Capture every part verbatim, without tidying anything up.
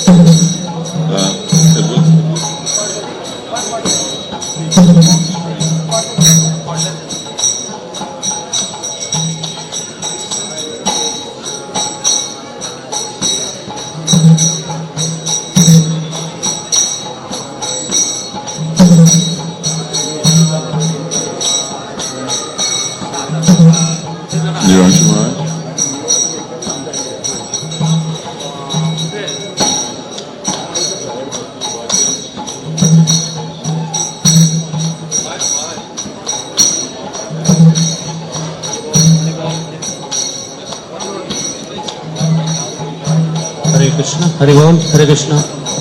Hare Om, Hare Krishna.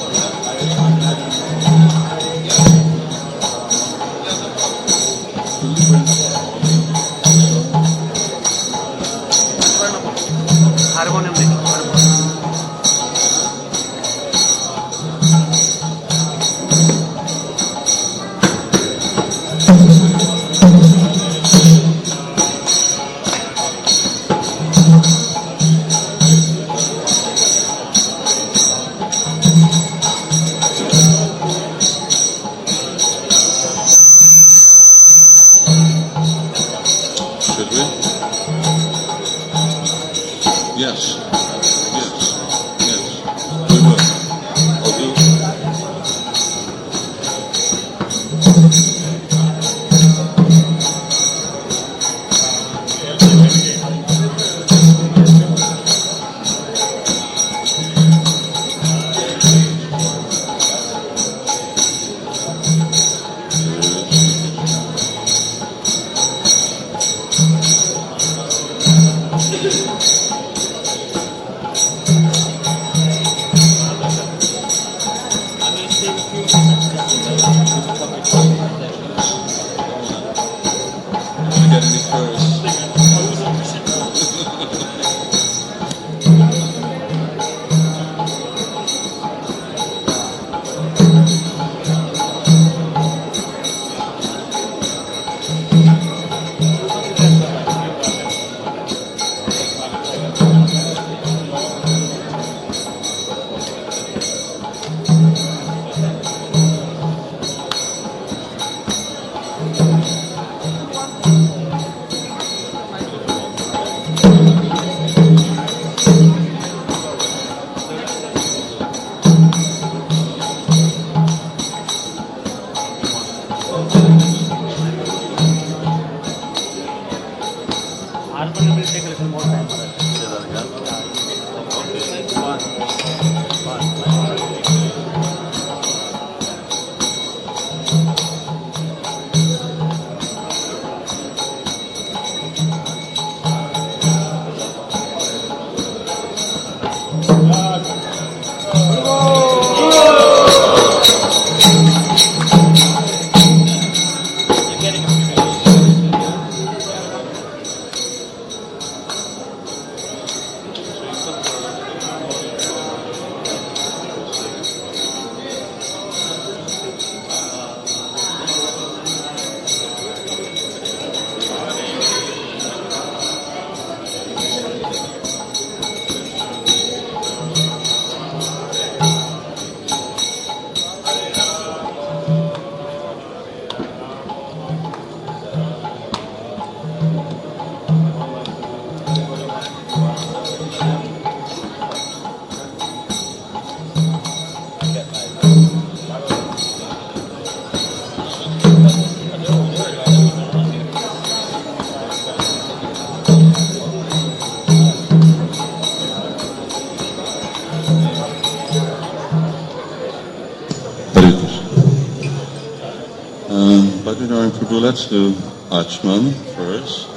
Let's do Achman first,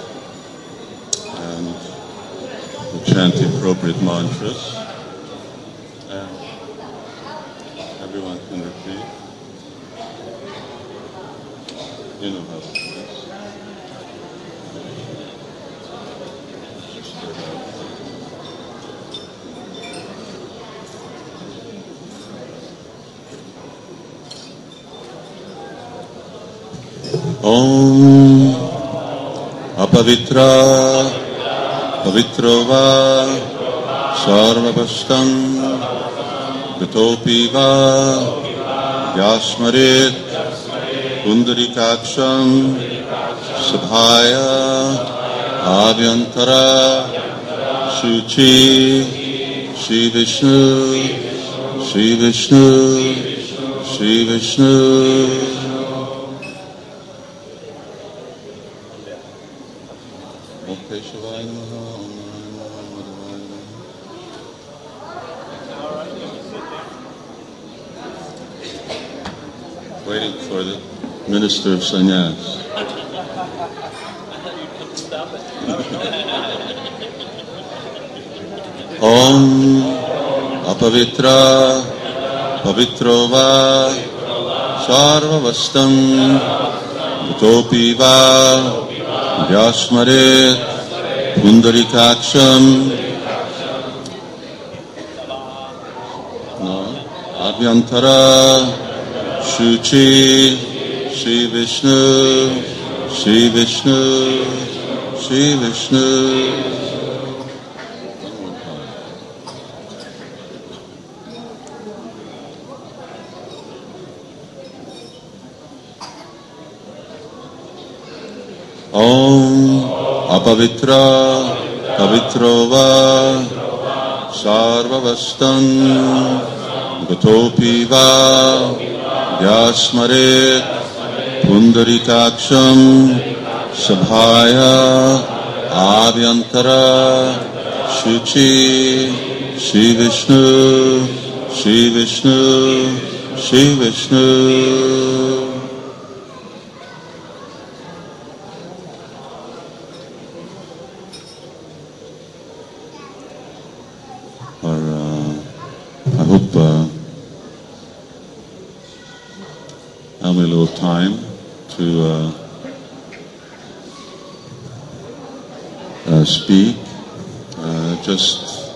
and we'll chant the appropriate mantras, and everyone can repeat. You know how to do this. Om Apavitra Pavitrova Sarvapashtam Gatopi va Vyasmarit Pundarikaksham Sabhaya Abhyantara Shuchi Shri Vishnu Shri Vishnu Shri Vishnu. Waiting for the Minister of Sannyas. Om Apavitra Pavitro Va Sarvavastam Utopi Va Vyasmarit Pundarikaksham No Abhyantara Shuchi Shri Vishnu Shri Vishnu Shri Vishnu. Om Apavitra Pavitro Va Sarvavastam Gatopi Va Vyasmarit Pundarikaksham Sabhaya Abhyantara Shuchi Shri Vishnu Shri Vishnu Shri Vishnu. Or, uh, I hope uh, I'll have a little time to uh, uh, speak, uh, just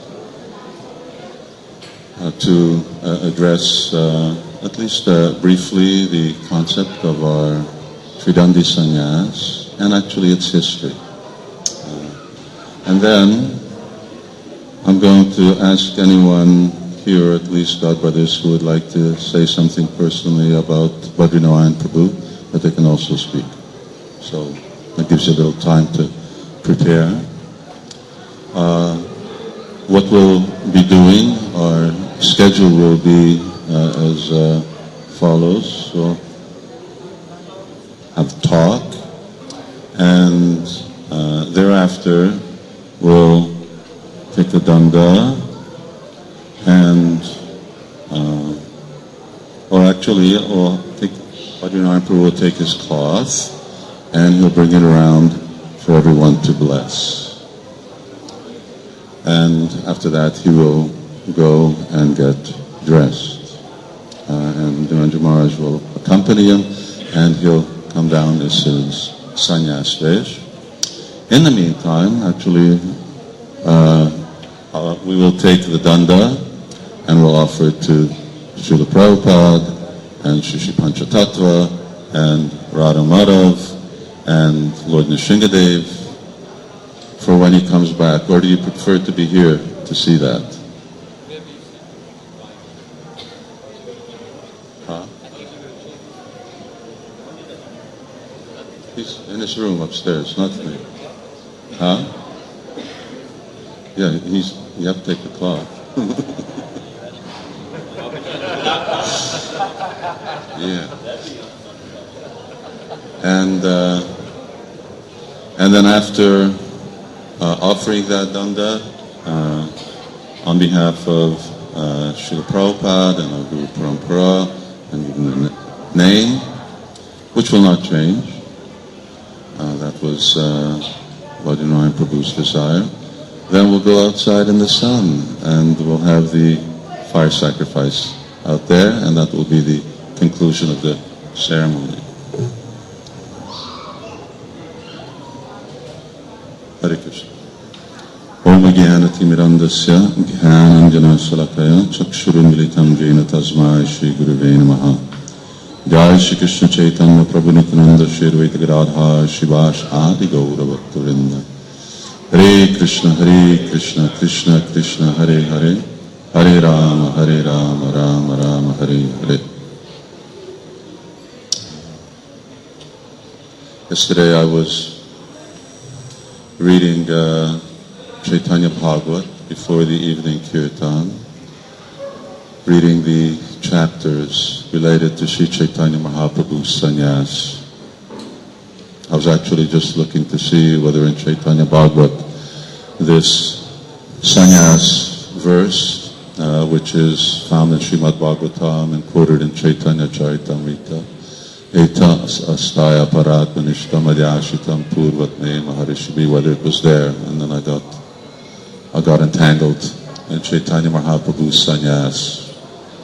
uh, to uh, address uh, at least uh, briefly the concept of our Tridandi Sannyas and actually its history. Uh, and then I'm going to ask anyone here, at least God brothers, who would like to say something personally about Badrinarayan Prabhu, that they can also speak. So that gives you a little time to prepare. Uh, what we'll be doing, our schedule will be uh, as uh, follows. So have talk, and uh, thereafter we'll take the danda, and uh, or actually, or take, Badrinarayan Prabhu will take his cloth and he'll bring it around for everyone to bless. And after that, he will go and get dressed. Uh, and Niranjan Maharaj will accompany him, and he'll come down as his sannyas vesh. In the meantime, actually, uh, uh, we will take the danda and we'll offer it to Srila Prabhupada and Shri Shri Panchatattva and Radha Madhav and Lord Nrsingadev for when he comes back. Or do you prefer to be here to see that? Huh? He's in his room upstairs, not me. Huh? Yeah, he's, you have to take the cloth. Yeah. And uh, and then after uh, offering that danda, uh, on behalf of uh, Srila Prabhupada and our Guru Parampara, and even the name, which will not change, uh, that was uh, Badrinarayan Prabhu's desire. Then we'll go outside in the sun and we'll have the fire sacrifice out there, and that will be the conclusion of the ceremony. Hare Krishna. Om Jnanatimirandasya Jnananjana Salakaya Chakshurumilitam Jena Tasmai Shri Gurave Namaha. Jai Shri Krishna Chaitanya Prabhu Nityananda Shri Advaita Gadadhar Shivash Adi Gaura Bhakta Vrinda. Hare Krishna, Hare Krishna, Krishna Krishna, Hare Hare, Hare Rama, Hare Rama, Rama Rama, Hare Hare. Yesterday I was reading uh, Chaitanya Bhagavat before the evening kirtan, reading the chapters related to Sri Chaitanya Mahaprabhu's sannyas. I was actually just looking to see whether in Chaitanya Bhagavat this sannyas verse, uh, which is found in Srimad Bhagavatam and quoted in Chaitanya Charitamrita, Eta astaya paratmanishtam adyashitam purvatne maharishibi, whether it was there, and then I got I got entangled in Chaitanya Mahaprabhu's sannyas.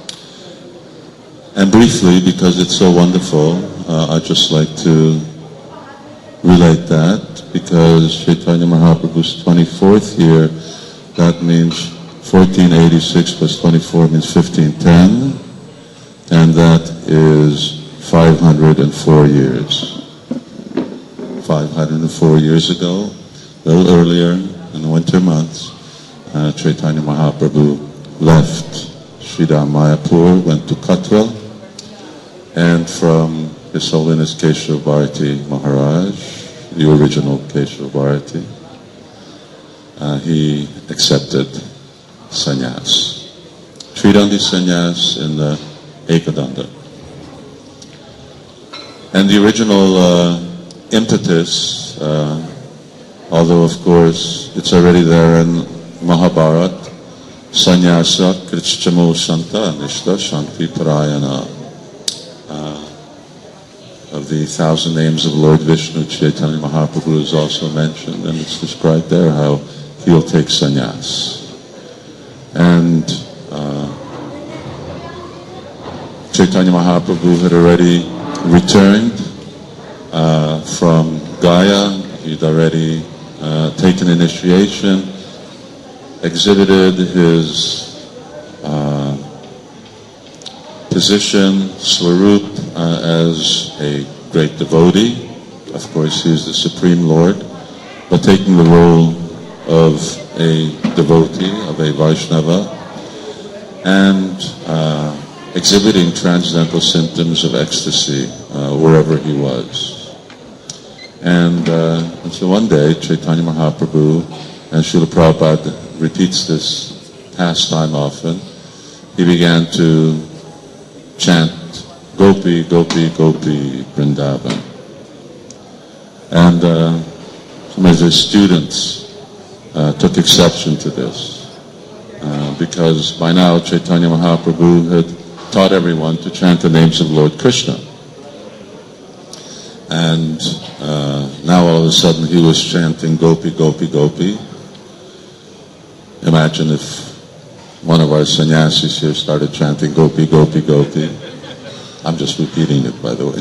And briefly, because it's so wonderful, uh, I'd just like to relate that, because Chaitanya Mahaprabhu's twenty-fourth year, that means fourteen eighty-six plus twenty-four means fifteen ten, and that is five hundred four years. five hundred four years ago, a little earlier in the winter months, uh, Chaitanya Mahaprabhu left Sridham Mayapur, went to Katwa, and from His Holiness Keshav Bharati Maharaj, the original Keshav Bharati, uh, he accepted sannyas. Tridandi sannyas in the Ekadanda. And the original uh, impetus, uh, although of course it's already there in Mahabharat, sannyasa krichchamo shanta nishta shanti parayana. Uh, of the thousand names of Lord Vishnu, Chaitanya Mahaprabhu is also mentioned, and it's described there how he'll take sannyas. And uh, Chaitanya Mahaprabhu had already returned uh, from Gaya. He'd already uh, taken initiation, exhibited his uh, position, Swarup, uh, as a great devotee. Of course, he is the Supreme Lord, but taking the role of a devotee, of a Vaishnava, and uh, exhibiting transcendental symptoms of ecstasy uh, wherever he was. And, uh, and so one day, Chaitanya Mahaprabhu, and Srila Prabhupada repeats this pastime often, he began to chant Gopi, Gopi, Gopi, Vrindavan. And uh, some of his students uh, took exception to this, uh, because by now Chaitanya Mahaprabhu had taught everyone to chant the names of Lord Krishna. And uh, now all of a sudden he was chanting Gopi, Gopi, Gopi. Imagine if one of our sannyasis here started chanting Gopi, Gopi, Gopi. I'm just repeating it, by the way.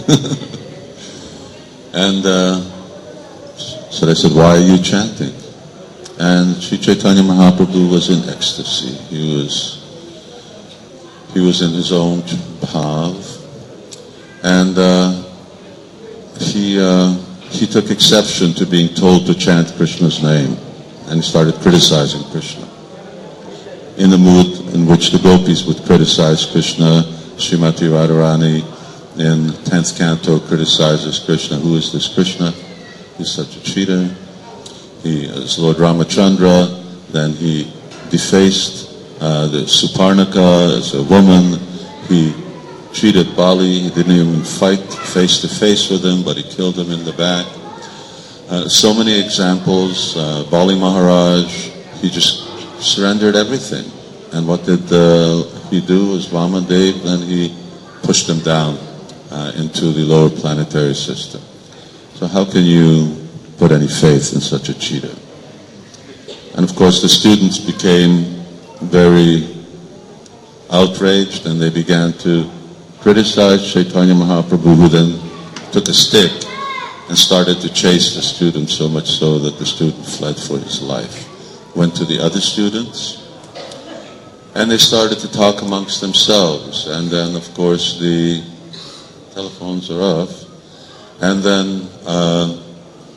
and uh, so they said, why are you chanting? And Sri Chaitanya Mahaprabhu was in ecstasy. He was He was in his own bhav, and uh, he uh, he took exception to being told to chant Krishna's name, and started criticizing Krishna. In the mood in which the gopis would criticize Krishna, Srimati Radharani in tenth canto criticizes Krishna. Who is this Krishna? He's such a cheater. He is Lord Ramachandra. Then he defaced Uh, the Suparnaka as a woman. He cheated Bali. He didn't even fight face to face with him, but he killed him in the back. Uh, so many examples. Uh, Bali Maharaj, he just surrendered everything. And what did uh, he do as Vamadev? Then he pushed him down uh, into the lower planetary system. So how can you put any faith in such a cheater? And of course the students became very outraged, and they began to criticize Chaitanya Mahaprabhu, who then took a stick and started to chase the student, so much so that the student fled for his life. Went to the other students, and they started to talk amongst themselves. And then, of course, the telephones are off. And then uh,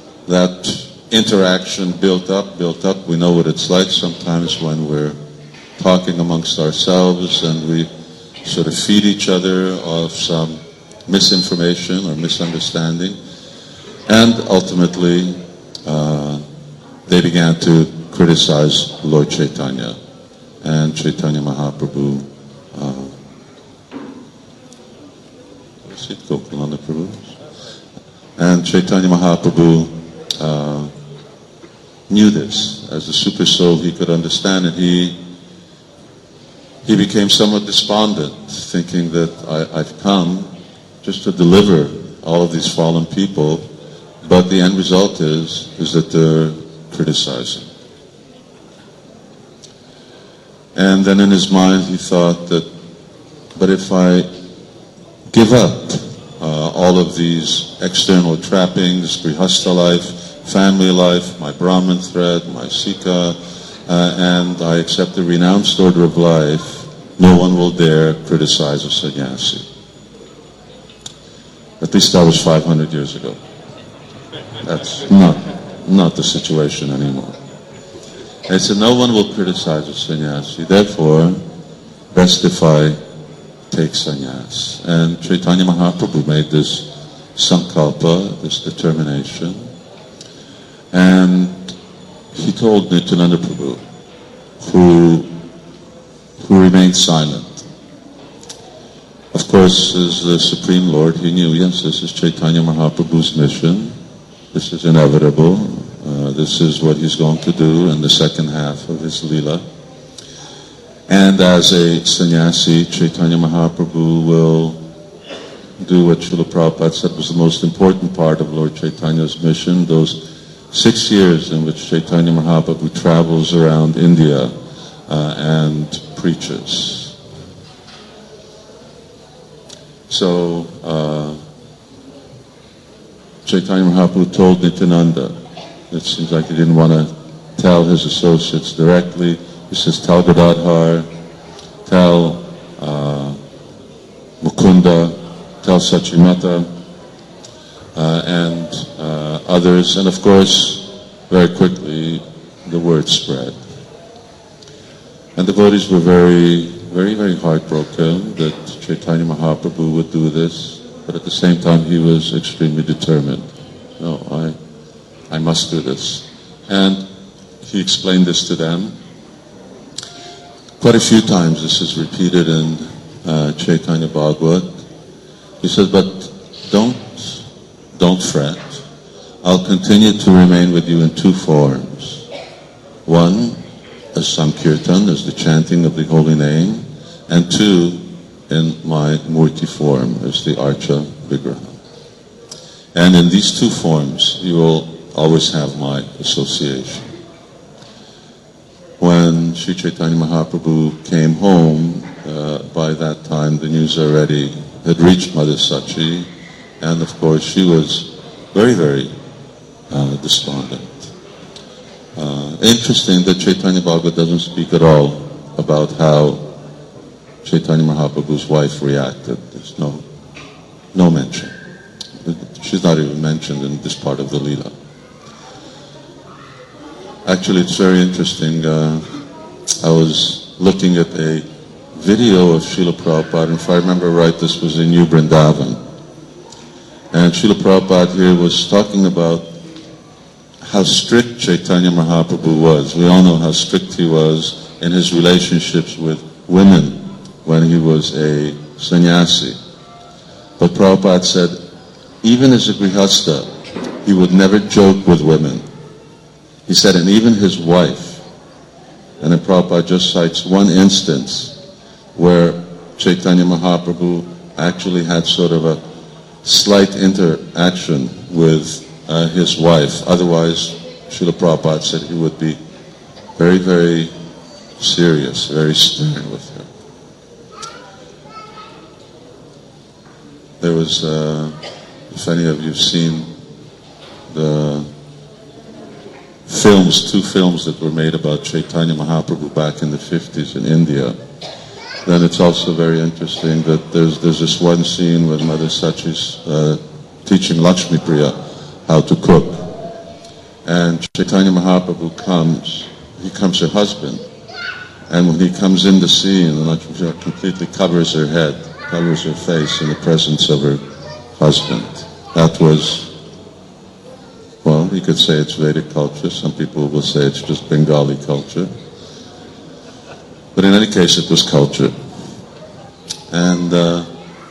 that interaction built up, built up. We know what it's like sometimes when we're talking amongst ourselves, and we sort of feed each other of some misinformation or misunderstanding. And ultimately, uh, they began to criticize Lord Chaitanya and Chaitanya Mahaprabhu. Uh, what's it, Gokulanda Prabhu? And Chaitanya Mahaprabhu uh, knew this. As a super soul, he could understand it. He he became somewhat despondent, thinking that I, I've come just to deliver all of these fallen people, but the end result is is that they're criticizing. And then in his mind he thought that, but if I give up uh, all of these external trappings, grihastha life, family life, my Brahmin thread, my Sikha, uh, and I accept the renounced order of life, no one will dare criticize a sannyasi. At least that was five hundred years ago. That's not, not the situation anymore. And so no one will criticize a sannyasi. Therefore, best if I take sannyas. And Chaitanya Mahaprabhu made this sankalpa, this determination. And he told Nityananda Prabhu, who, who remained silent. Of course, as the Supreme Lord, he knew, yes, this is Chaitanya Mahaprabhu's mission. This is inevitable. Uh, this is what he's going to do in the second half of his Leela. And as a sannyasi, Chaitanya Mahaprabhu will do what Srila Prabhupada said was the most important part of Lord Chaitanya's mission, those six years in which Chaitanya Mahaprabhu travels around India uh, and preaches. So, uh, Chaitanya Mahaprabhu told Nityananda, it seems like he didn't want to tell his associates directly. He says, tell Gadadhar, tell uh, Mukunda, tell Sachimata, uh, and uh, others. And of course, very quickly, the word spread. And the devotees were very, very, very heartbroken that Chaitanya Mahaprabhu would do this. But at the same time, he was extremely determined. No, I, I must do this. And he explained this to them. Quite a few times this is repeated in uh, Chaitanya Bhagavat. He says, but don't, don't fret. I'll continue to remain with you in two forms. One, as Sankirtan, as the chanting of the holy name, and two, in my Murti form, as the Archa Vigraha. And in these two forms, you will always have my association. When Sri Chaitanya Mahaprabhu came home, uh, by that time the news already had reached Mother Sachi, and of course she was very, very uh, despondent. Uh, interesting that Chaitanya Bhagavat doesn't speak at all about how Chaitanya Mahaprabhu's wife reacted. There's no, no mention. She's not even mentioned in this part of the Leela. Actually, it's very interesting. Uh, I was looking at a video of Srila Prabhupada, and if I remember right, this was in New Vrindavan. And Srila Prabhupada here was talking about how strict Chaitanya Mahaprabhu was. We all know how strict he was in his relationships with women when he was a sannyasi. But Prabhupada said, even as a grihastha, he would never joke with women. He said, and even his wife. And then Prabhupada just cites one instance where Chaitanya Mahaprabhu actually had sort of a slight interaction with uh, his wife. Otherwise, Srila Prabhupada said he would be very, very serious, very stern with her. There was, uh, if any of you have seen the films, two films that were made about Chaitanya Mahaprabhu back in the fifties in India, then it's also very interesting that there's there's this one scene where Mother Sachi's uh, teaching Lakshmi Priya how to cook. And Chaitanya Mahaprabhu comes, he comes her husband, And when he comes in the scene, the Lakshmi completely covers her head, covers her face in the presence of her husband. That was, well, you could say it's Vedic culture. Some people will say it's just Bengali culture. But in any case, it was culture. And uh,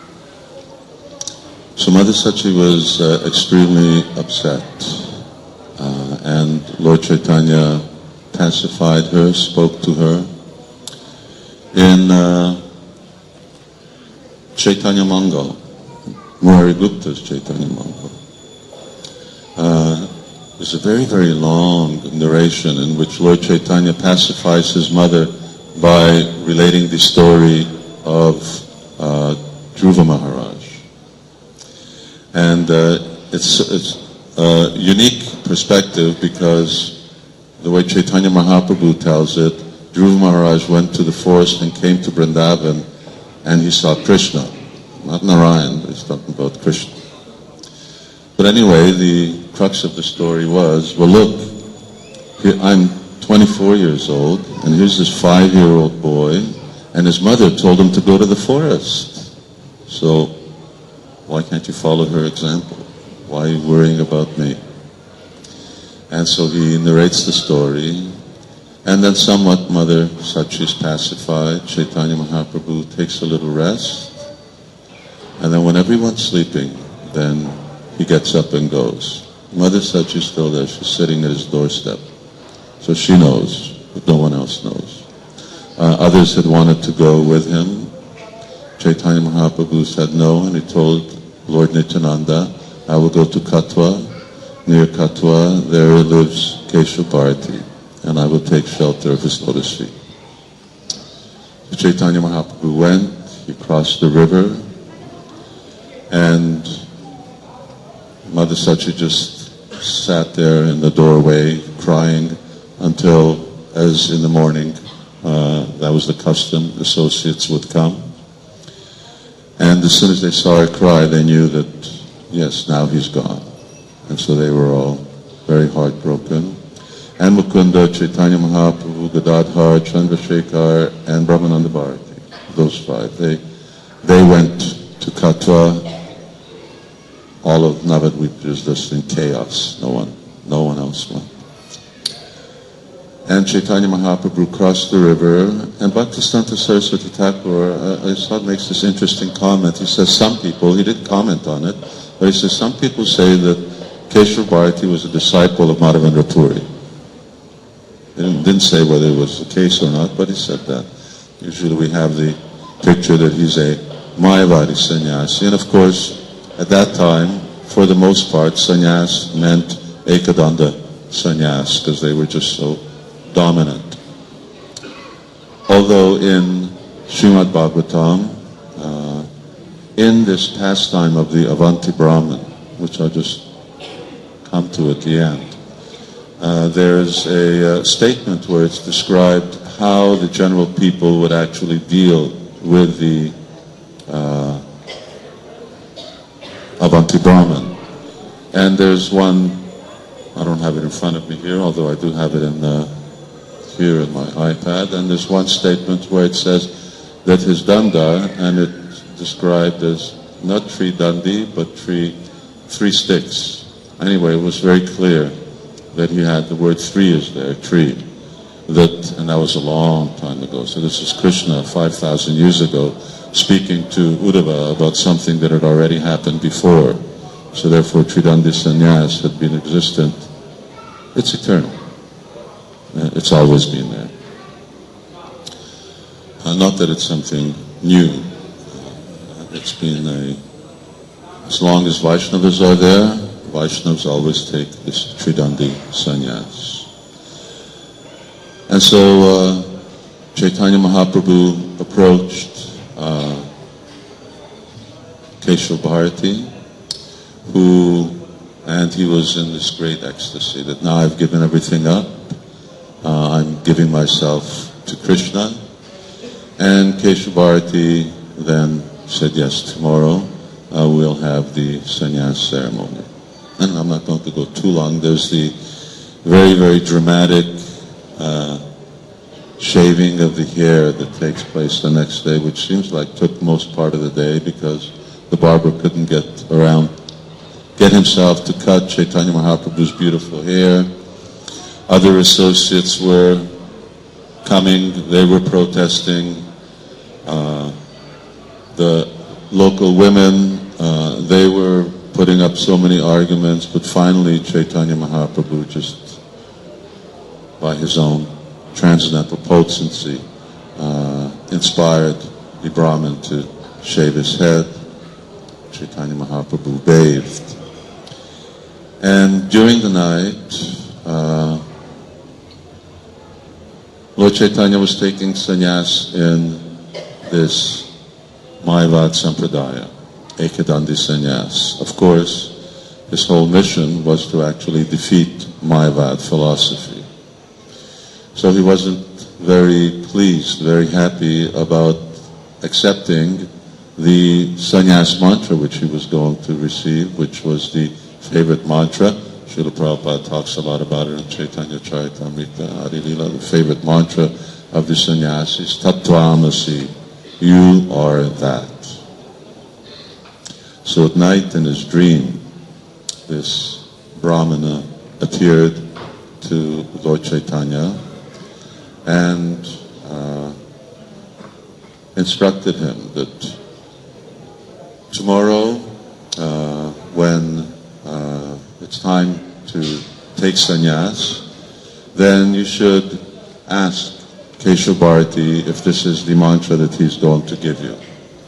so Mother Sachi was uh, extremely upset. Uh, and Lord Chaitanya pacified her, spoke to her. In uh, Chaitanya Mangal, Murari Gupta's Chaitanya Mangal, uh, there's a very, very long narration in which Lord Chaitanya pacifies his mother by relating the story of uh, Dhruva Maharaj. And uh, it's, it's a unique perspective because the way Chaitanya Mahaprabhu tells it, Dhruva Maharaj went to the forest and came to Vrindavan and he saw Krishna. Not Narayan, but he's talking about Krishna. But anyway, the crux of the story was, well look, here, I'm twenty-four years old and here's this five-year-old boy and his mother told him to go to the forest. So why can't you follow her example? Why are you worrying about me? And so he narrates the story. And then somewhat Mother Sachi is pacified. Chaitanya Mahaprabhu takes a little rest. And then when everyone's sleeping, then he gets up and goes. Mother Sachi is still there. She's sitting at his doorstep. So she knows, but no one else knows. Uh, others had wanted to go with him. Chaitanya Mahaprabhu said no, and he told Lord Nityananda, I will go to Katwa. Near Katwa, there lives Keshav Bharati, and I will take shelter of his lotus feet. So Chaitanya Mahaprabhu went, he crossed the river, and Mother Sachi just sat there in the doorway crying until, as in the morning, uh, that was the custom, associates would come. And as soon as they saw her cry, they knew that, yes, now he's gone. And so they were all very heartbroken. And Mukunda, Chaitanya Mahaprabhu, Gadadhar, Chandrasekhar, and Brahmananda Bharati, those five, they they went to Katwa. All of Navadvip was just in chaos. No one, no one else went. And Chaitanya Mahaprabhu crossed the river, and Bhaktisiddhanta Saraswati Thakur, uh, I saw, makes this interesting comment. He says some people, he didn't comment on it, but he says some people say that Keshav Bharati was a disciple of Madhavendra Puri. He didn't, didn't say whether it was the case or not, but he said that. Usually we have the picture that he's a Mayavadi sannyasi, and of course, at that time, for the most part, sannyas meant Ekadanda sannyas, because they were just so dominant. Although in Srimad Bhagavatam, uh, in this pastime of the Avanti Brahman, which I'll just come to at the end, uh, there's a uh, statement where it's described how the general people would actually deal with the uh, Avanti Brahman. And there's one, I don't have it in front of me here, although I do have it in the here in my iPad, and there's one statement where it says that his danda, and it's described as not three dandi, but three, three sticks. Anyway, it was very clear that he had the word three is there, tree. That, and that was a long time ago. So this is Krishna five thousand years ago speaking to Uddhava about something that had already happened before. So therefore Tridandi Sannyas had been existent. It's eternal. It's always been there. Uh, not that it's something new. Uh, it's been a, as long as Vaishnavas are there, Vaishnavas always take this Tridandi sannyas. And so uh, Chaitanya Mahaprabhu approached uh, Keshav Bharati, who, and he was in this great ecstasy that now I've given everything up. Uh, I'm giving myself to Krishna. And Keshav Bharati then said, yes, tomorrow uh, we'll have the sannyas ceremony. And I'm not going to go too long. There's the very, very dramatic uh, shaving of the hair that takes place the next day, which seems like took most part of the day because the barber couldn't get around, get himself to cut Chaitanya Mahaprabhu's beautiful hair. Other associates were coming, they were protesting. Uh, the local women, uh, they were putting up so many arguments, but finally Chaitanya Mahaprabhu, just by his own transcendental potency, uh, inspired the Brahmin to shave his head. Chaitanya Mahaprabhu bathed. And during the night, uh, Lord Chaitanya was taking sannyas in this Mayavad Sampradaya, Ekadandi sannyas. Of course, his whole mission was to actually defeat Mayavad philosophy. So he wasn't very pleased, very happy about accepting the sannyas mantra which he was going to receive, which was the favorite mantra. Srila Prabhupada talks a lot about it in Chaitanya Charitamrita, Adi Lila. The favorite mantra of the sannyasis, Tattvamasi, you are that. So at night in his dream, this Brahmana appeared to Lord Chaitanya and uh, instructed him that tomorrow, uh, when uh, it's time to take sannyas, then you should ask Keshav Bharati if this is the mantra that he's going to give you.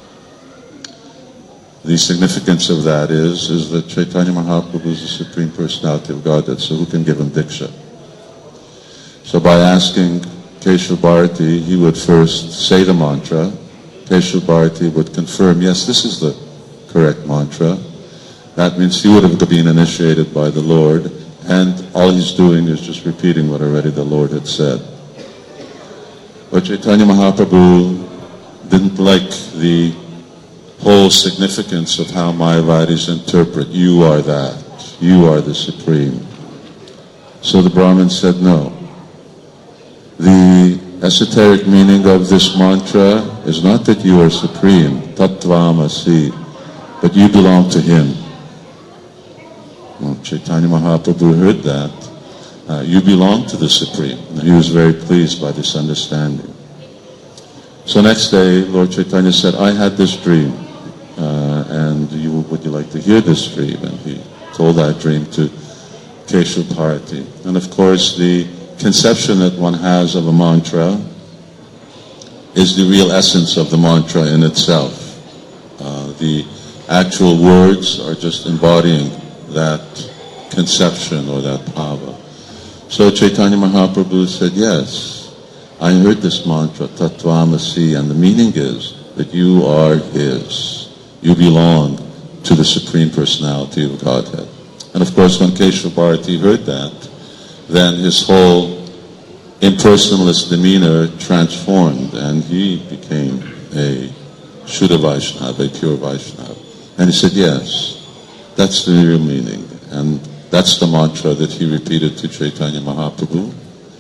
The significance of that is, is that Chaitanya Mahaprabhu is the Supreme Personality of Godhead, so who can give him Diksha? So by asking Keshav Bharati, he would first say the mantra. Keshav Bharati would confirm, yes, this is the correct mantra. That means he would have been initiated by the Lord, and all he's doing is just repeating what already the Lord had said. But Chaitanya Mahaprabhu didn't like the whole significance of how Mayavadis interpret, you are that, you are the Supreme. So the Brahmin said, no. The esoteric meaning of this mantra is not that you are Supreme, Tattvamasi, but you belong to Him. Well, Chaitanya Mahaprabhu heard that. Uh, you belong to the Supreme. And he was very pleased by this understanding. So next day, Lord Chaitanya said, I had this dream, uh, and you, would you like to hear this dream? And he told that dream to Keshav Bharati. And of course, the conception that one has of a mantra is the real essence of the mantra in itself. Uh, the actual words are just embodying that conception or that bhava. So Chaitanya Mahaprabhu said, yes, I heard this mantra, Tattvamasi, and the meaning is that you are His. You belong to the Supreme Personality of Godhead. And of course, when Keshav Bharati heard that, then his whole impersonalist demeanor transformed, and he became a Shuddha Vaishnava, a pure Vaishnava. And he said, yes, that's the real meaning. And that's the mantra that he repeated to Chaitanya Mahaprabhu.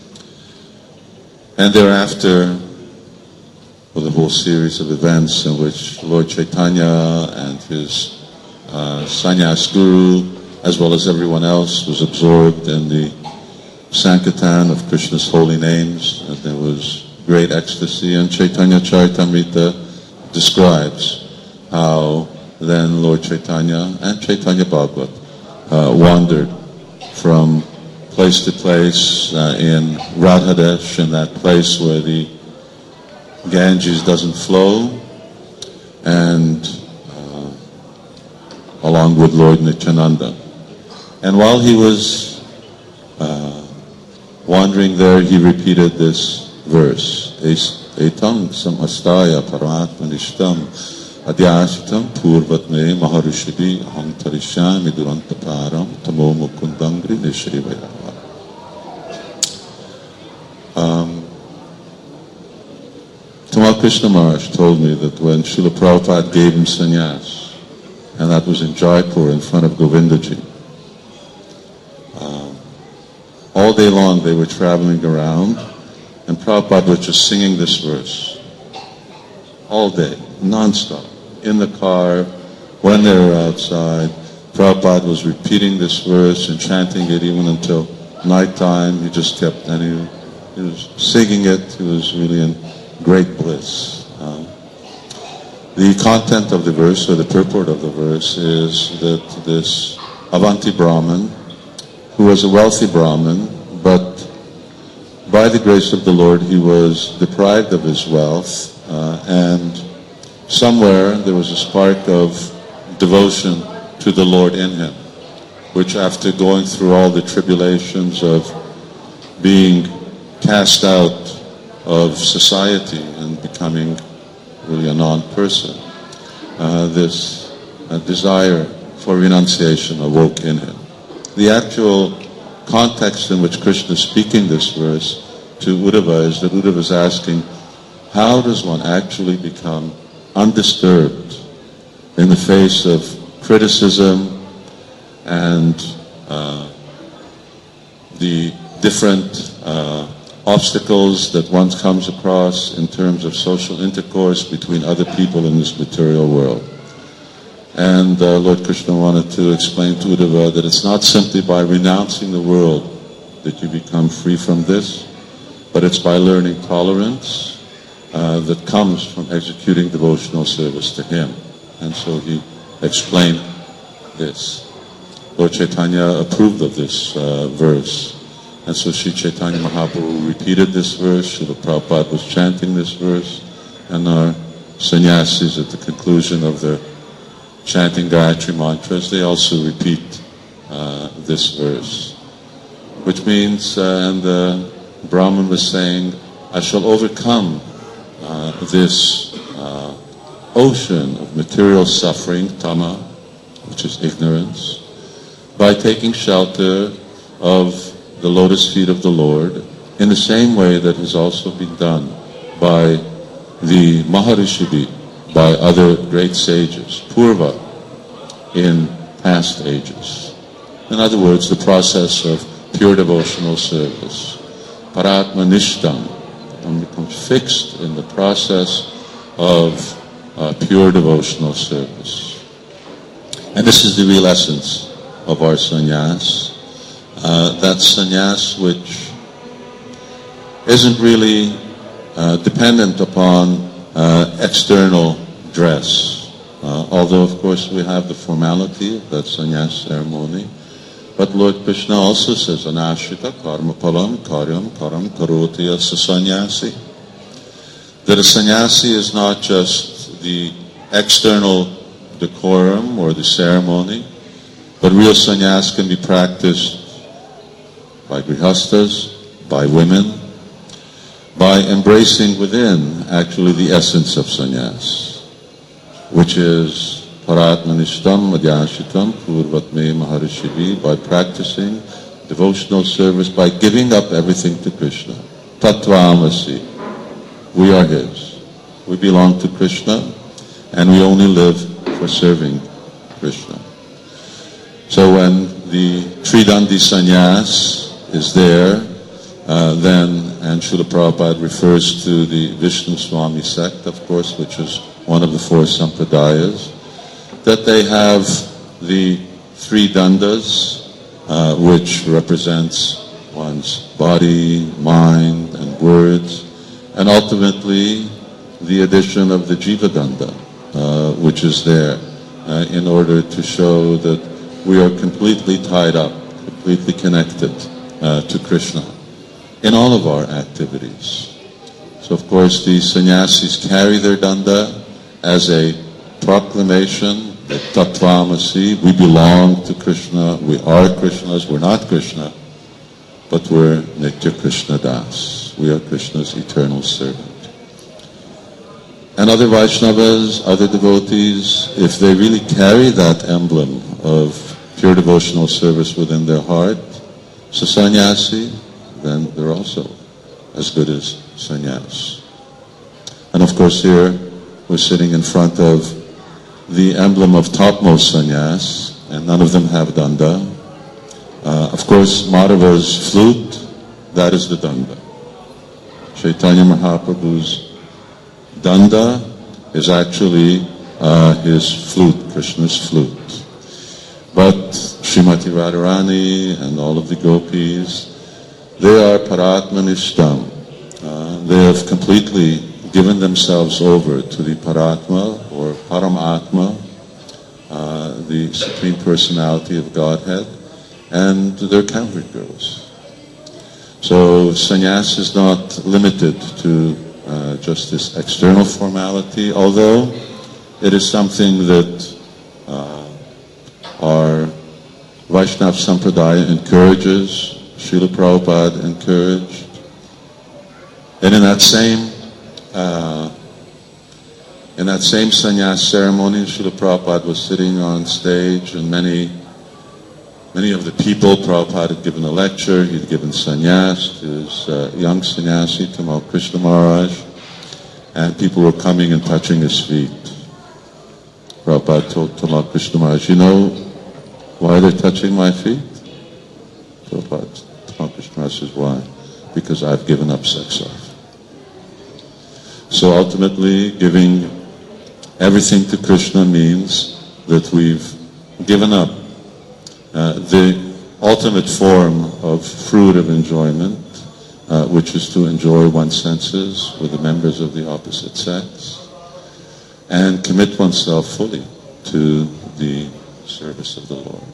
And thereafter, with a whole series of events in which Lord Chaitanya and his uh, sannyas guru, as well as everyone else, was absorbed in the Sankirtan of Krishna's holy names, and there was great ecstasy. And Chaitanya Charitamrita describes how then Lord Chaitanya and Chaitanya Bhagavat uh, wandered from place to place uh, in Radhadesh, in that place where the Ganges doesn't flow, and uh, along with Lord Nityananda. And while he was uh, wandering there, he repeated this verse, Etam samhastaya paramatmanishtam adyasitam purvatme maharushibi aham tarishyami durantaparam tamo mukundangri nishrivayava. Um, Tamal Krishna Maharaj told me that when Srila Prabhupada gave him sannyas, and that was in Jaipur in front of Govindaji, uh, all day long they were traveling around, And Prabhupada was just singing this verse all day, non-stop, in the car, when they were outside. Prabhupada was repeating this verse and chanting it even until nighttime. He just kept, and he, he was singing it. He was really in great bliss. Uh, the content of the verse, or the purport of the verse, is that this Avanti Brahmin, who was a wealthy Brahmin, but by the grace of the Lord, he was deprived of his wealth, uh, and somewhere there was a spark of devotion to the Lord in him, which after going through all the tribulations of being cast out of society and becoming really a non-person, uh, this uh, desire for renunciation awoke in him. The actual context in which Krishna is speaking this verse to Uddhava is that Uddhava is asking, how does one actually become undisturbed in the face of criticism and uh, the different uh, obstacles that one comes across in terms of social intercourse between other people in this material world? And uh, Lord Krishna wanted to explain to Uddhava that it's not simply by renouncing the world that you become free from this, but it's by learning tolerance uh, that comes from executing devotional service to Him. And so he explained this. Lord Chaitanya approved of this uh, verse. And so Sri Chaitanya Mahaprabhu repeated this verse, Srila Prabhupada was chanting this verse, and our sannyasis at the conclusion of their chanting Gayatri mantras, they also repeat uh, this verse, which means, uh, and the Brahman was saying, I shall overcome uh, this uh, ocean of material suffering, tama, which is ignorance, by taking shelter of the lotus feet of the Lord, in the same way that has also been done by the Maharishi, by other great sages, Purva, in past ages. In other words, the process of pure devotional service. Paratma Nishtam, one becomes fixed in the process of uh, pure devotional service. And this is the real essence of our sannyas. Uh, that sannyas which isn't really uh, dependent upon uh, external dress. Uh, although, of course, we have the formality of that sannyas ceremony. But Lord Krishna also says, Anashita karma palam karyam karam karoti asa sannyasi. That a sannyasi is not just the external decorum or the ceremony, but real sannyas can be practiced by grihastas, by women, by embracing within actually the essence of sannyas, which is paratmanishtam madhyashitam purvatme maharishivi, by practicing devotional service, by giving up everything to Krishna. Tattvamasi, we are His. We belong to Krishna, and we only live for serving Krishna. So when the Tridandi sannyas is there, uh, then, and Srila Prabhupada refers to the Vishnu Swami sect, of course, which is one of the four sampradayas, that they have the three dandas, uh, which represents one's body, mind, and words, and ultimately the addition of the Jiva Danda, uh, which is there uh, in order to show that we are completely tied up, completely connected uh, to Krishna in all of our activities. So of course the sannyasis carry their danda as a proclamation that Tattvamasi, we belong to Krishna, we are Krishna's, we're not Krishna, but we're Nitya Krishna Das. We are Krishna's eternal servant. And other Vaishnavas, other devotees, if they really carry that emblem of pure devotional service within their heart, so sannyasi, then they're also as good as sannyas. And of course here, we're sitting in front of the emblem of topmost sannyas, and none of them have danda. Uh, of course, Madhava's flute, that is the danda. Chaitanya Mahaprabhu's danda is actually uh, his flute, Krishna's flute. But Srimati Radharani and all of the gopis, they are Paratmanishtam. Uh, they have completely given themselves over to the Paratma or Paramatma, uh, the Supreme Personality of Godhead, and they're convert girls. So sannyas is not limited to uh, just this external formality, although it is something that uh, our Vaishnava Sampradaya encourages, Srila Prabhupada encouraged. And in that same uh, in that same sannyas ceremony, Srila Prabhupada was sitting on stage, and many many of the people, Prabhupada had given a lecture, he'd given sannyas to his uh, young sannyasi, Tamal Krishna Maharaj, and people were coming and touching his feet. Prabhupada told Tamal Krishna Maharaj, you know why they're touching my feet? Prabhupada, Tamal Krishna Maharaj says, why? Because I've given up sex life. So ultimately, giving everything to Krishna means that we've given up uh, the ultimate form of fruit of enjoyment, uh, which is to enjoy one's senses with the members of the opposite sex, and commit oneself fully to the service of the Lord.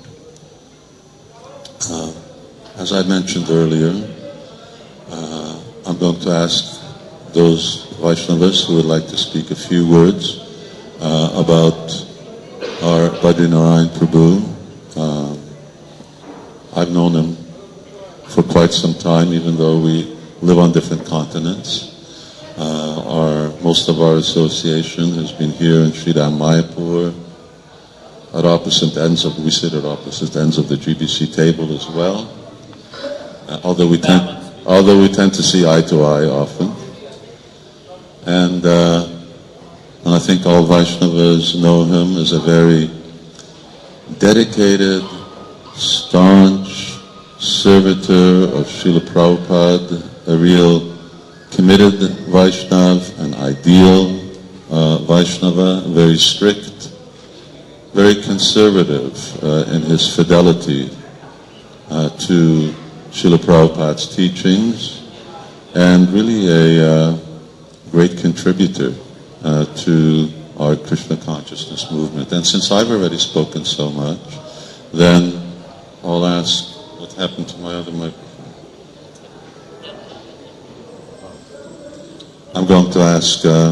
Uh, as I mentioned earlier, uh, I'm going to ask those Vaishnavas who would like to speak a few words uh, about our Badrinarayan Prabhu. Uh, I've known him for quite some time, even though we live on different continents. Uh, our most of our association has been here in Sridham Mayapur, at opposite ends of, we sit at opposite ends of the G B C table as well. Uh, although we tend, although we tend to see eye to eye often. And, uh, and I think all Vaishnavas know him as a very dedicated, staunch servitor of Srila Prabhupada, a real committed Vaishnava, an ideal uh, Vaishnava, very strict, very conservative uh, in his fidelity uh, to Srila Prabhupada's teachings, and really a uh, great contributor uh, to our Krishna consciousness movement. And since I've already spoken so much, then I'll ask, what happened to my other microphone? I'm going to ask, uh,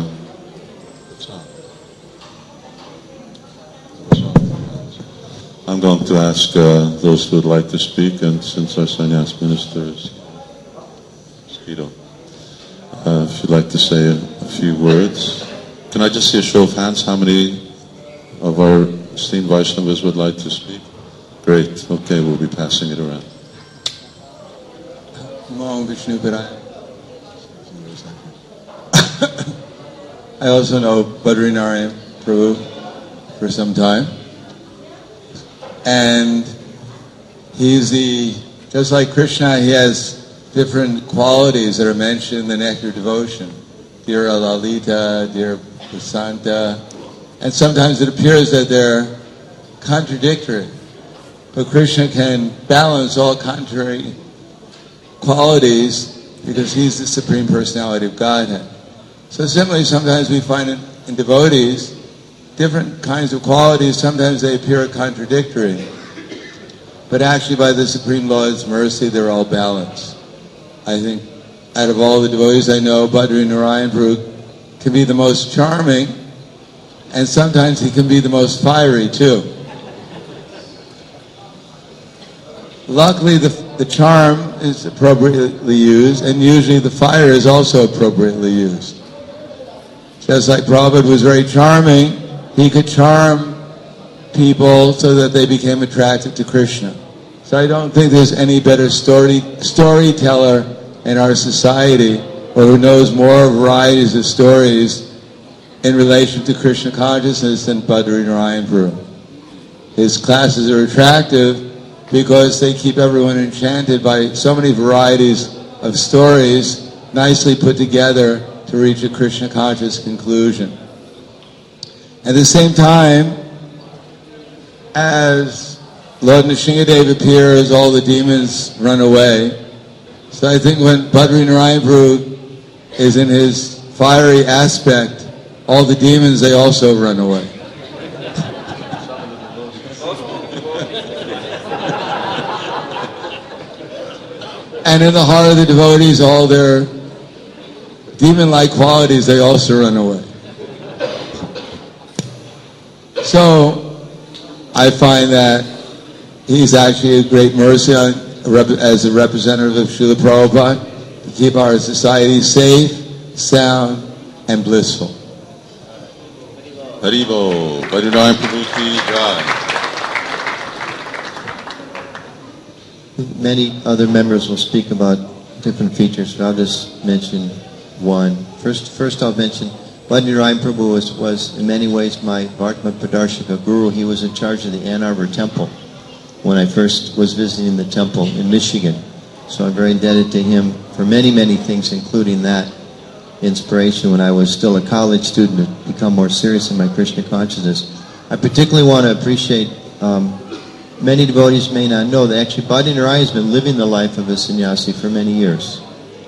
I'm going to ask uh, those who would like to speak, and since our sannyas minister is Mosquito, uh, if you'd like to say a, a few words. Can I just see a show of hands? How many of our esteemed Vaishnavas would like to speak? Great. Okay, we'll be passing it around. Om Vishnu Padaya. I also know Badrinarayan Prabhu for some time. And he's the, just like Krishna, he has different qualities that are mentioned in the Nectar Devotion. Dear Lalita, dear Prasanta. And sometimes it appears that they're contradictory. But Krishna can balance all contrary qualities because he's the Supreme Personality of Godhead. So similarly, sometimes we find in, in devotees different kinds of qualities. Sometimes they appear contradictory. But actually, by the Supreme Lord's mercy, they're all balanced. I think out of all the devotees I know, Badrinarayan Prabhu can be the most charming, and sometimes he can be the most fiery too. Luckily, the, the charm is appropriately used, and usually the fire is also appropriately used. Just like Prabhupada was very charming, he could charm people so that they became attracted to Krishna. So I don't think there's any better story storyteller in our society, or who knows more varieties of stories in relation to Krishna consciousness than Badrinarayan Prabhu. His classes are attractive because they keep everyone enchanted by so many varieties of stories, nicely put together to reach a Krishna conscious conclusion. At the same time, as Lord Nrsingadev appears, all the demons run away. So I think when Badri Narayan Prabhu is in his fiery aspect, all the demons, they also run away. And in the heart of the devotees, all their demon-like qualities, they also run away. So, I find that he's actually a great mercy on, as a representative of Srila Prabhupada to keep our society safe, sound, and blissful. Haribo, Badrinayan Prabhu ki jai. Many other members will speak about different features, but I'll just mention one. First, first I'll mention Badrinayan Prabhu was, was in many ways my Vartman Pradarshaka guru. He was in charge of the Ann Arbor Temple when I first was visiting the temple in Michigan. So I'm very indebted to him for many, many things, including that inspiration when I was still a college student to become more serious in my Krishna consciousness. I particularly want to appreciate, um, many devotees may not know that actually Bhadri Narayan has been living the life of a sannyasi for many years.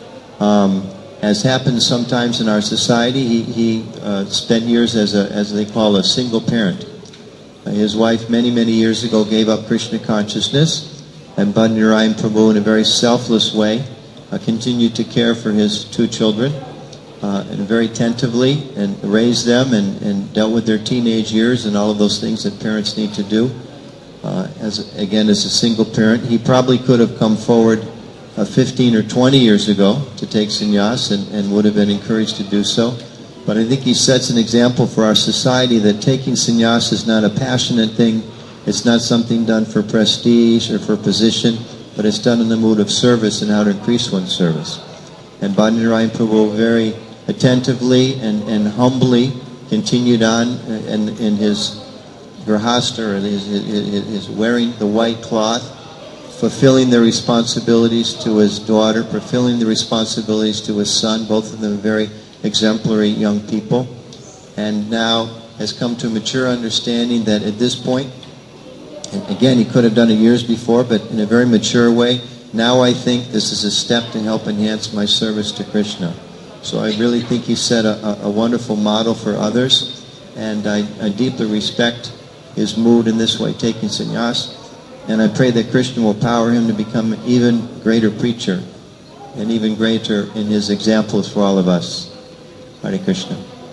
Um, as happens sometimes in our society, he, he uh, spent years as a, as they call a single parent. Uh, his wife many, many years ago gave up Krishna consciousness, and Bhadri Narayan Prabhu in a very selfless way uh, continued to care for his two children uh, and very attentively and raised them and, and dealt with their teenage years and all of those things that parents need to do. Uh, as again, as a single parent, he probably could have come forward uh, fifteen or twenty years ago to take sannyas and, and would have been encouraged to do so. But I think he sets an example for our society that taking sannyas is not a passionate thing. It's not something done for prestige or for position, but it's done in the mood of service and how to increase one's service. And Bhadri Narayan Prabhu very attentively and, and humbly continued on in, in his grahasta, or his, his, his wearing the white cloth, fulfilling the responsibilities to his daughter, fulfilling the responsibilities to his son, both of them very exemplary young people, and now has come to a mature understanding that at this point, and again, he could have done it years before, but in a very mature way, now I think this is a step to help enhance my service to Krishna. So I really think he set a, a, a wonderful model for others, and I, I deeply respect his mood in this way, taking sannyas. And I pray that Krishna will empower him to become an even greater preacher and even greater in his examples for all of us. Hare Krishna.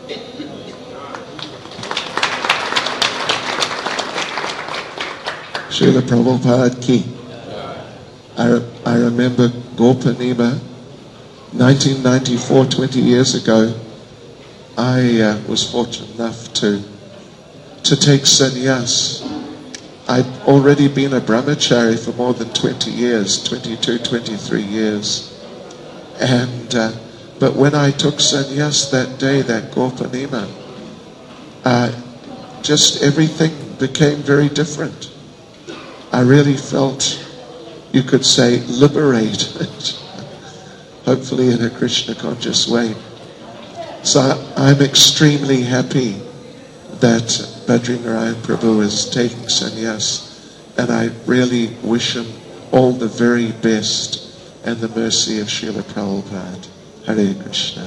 Srila Prabhupada ki. I, I remember Gopanima, nineteen ninety-four, twenty years ago, I uh, was fortunate enough to to take sannyas. I'd already been a brahmachari for more than twenty years, twenty-two, twenty-three years. And, uh, but when I took sannyas that day, that Gopanima, uh, just everything became very different. I really felt, you could say, liberated, hopefully in a Krishna conscious way. So I'm extremely happy that Badri Narayan Prabhu is taking sannyas, and I really wish him all the very best and the mercy of Srila Prabhupada. Hare Krishna.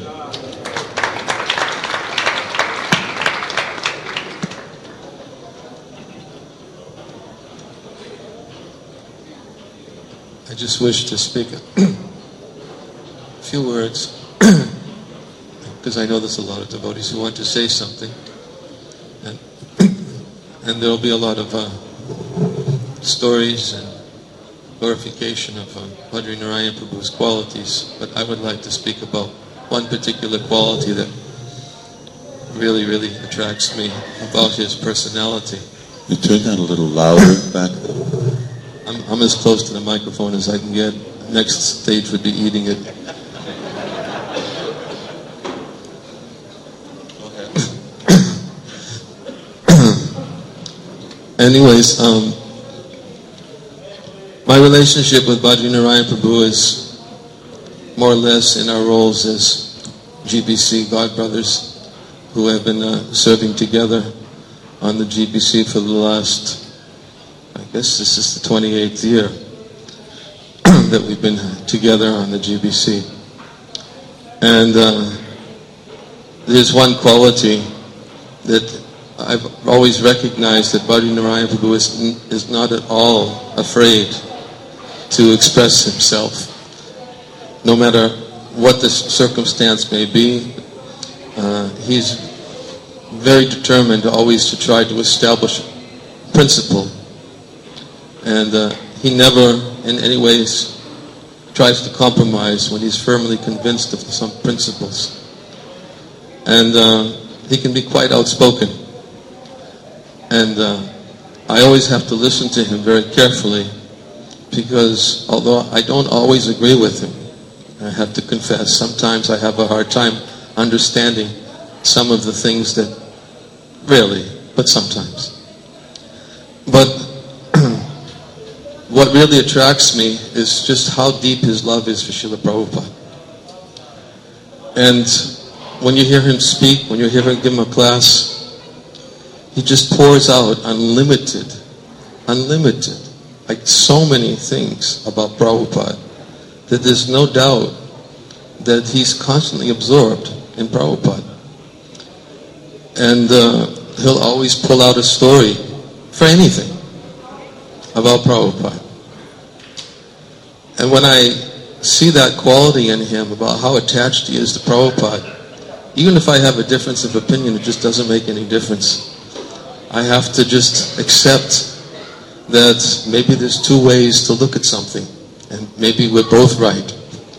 I just wish to speak a few words, because I know there's a lot of devotees who want to say something. And, and there will be a lot of uh, stories and glorification of uh, Badri Narayan Prabhu's qualities, but I would like to speak about one particular quality that really, really attracts me about his personality. You turn that a little louder back there. I'm, I'm as close to the microphone as I can get. Next stage would be eating it. Anyways, um, my relationship with Badri Narayan Prabhu is more or less in our roles as G B C God Brothers, who have been uh, serving together on the G B C for the last, I guess this is the twenty-eighth year that we've been together on the G B C. And uh, there's one quality that I've always recognized, that Bhadri Narayan Prabhu is, is not at all afraid to express himself. No matter what the circumstance may be, uh, he's very determined always to try to establish principle. And uh, he never in any ways tries to compromise when he's firmly convinced of some principles. And uh, he can be quite outspoken. And uh, I always have to listen to him very carefully, because although I don't always agree with him, I have to confess, sometimes I have a hard time understanding some of the things that, rarely, but sometimes. But what really attracts me is just how deep his love is for Srila Prabhupada. And when you hear him speak, when you hear him give him a class, he just pours out unlimited, unlimited, like so many things about Prabhupada, that there's no doubt that he's constantly absorbed in Prabhupada. And uh, he'll always pull out a story for anything about Prabhupada. And when I see that quality in him about how attached he is to Prabhupada, even if I have a difference of opinion, it just doesn't make any difference. I have to just accept that maybe there's two ways to look at something, and maybe we're both right.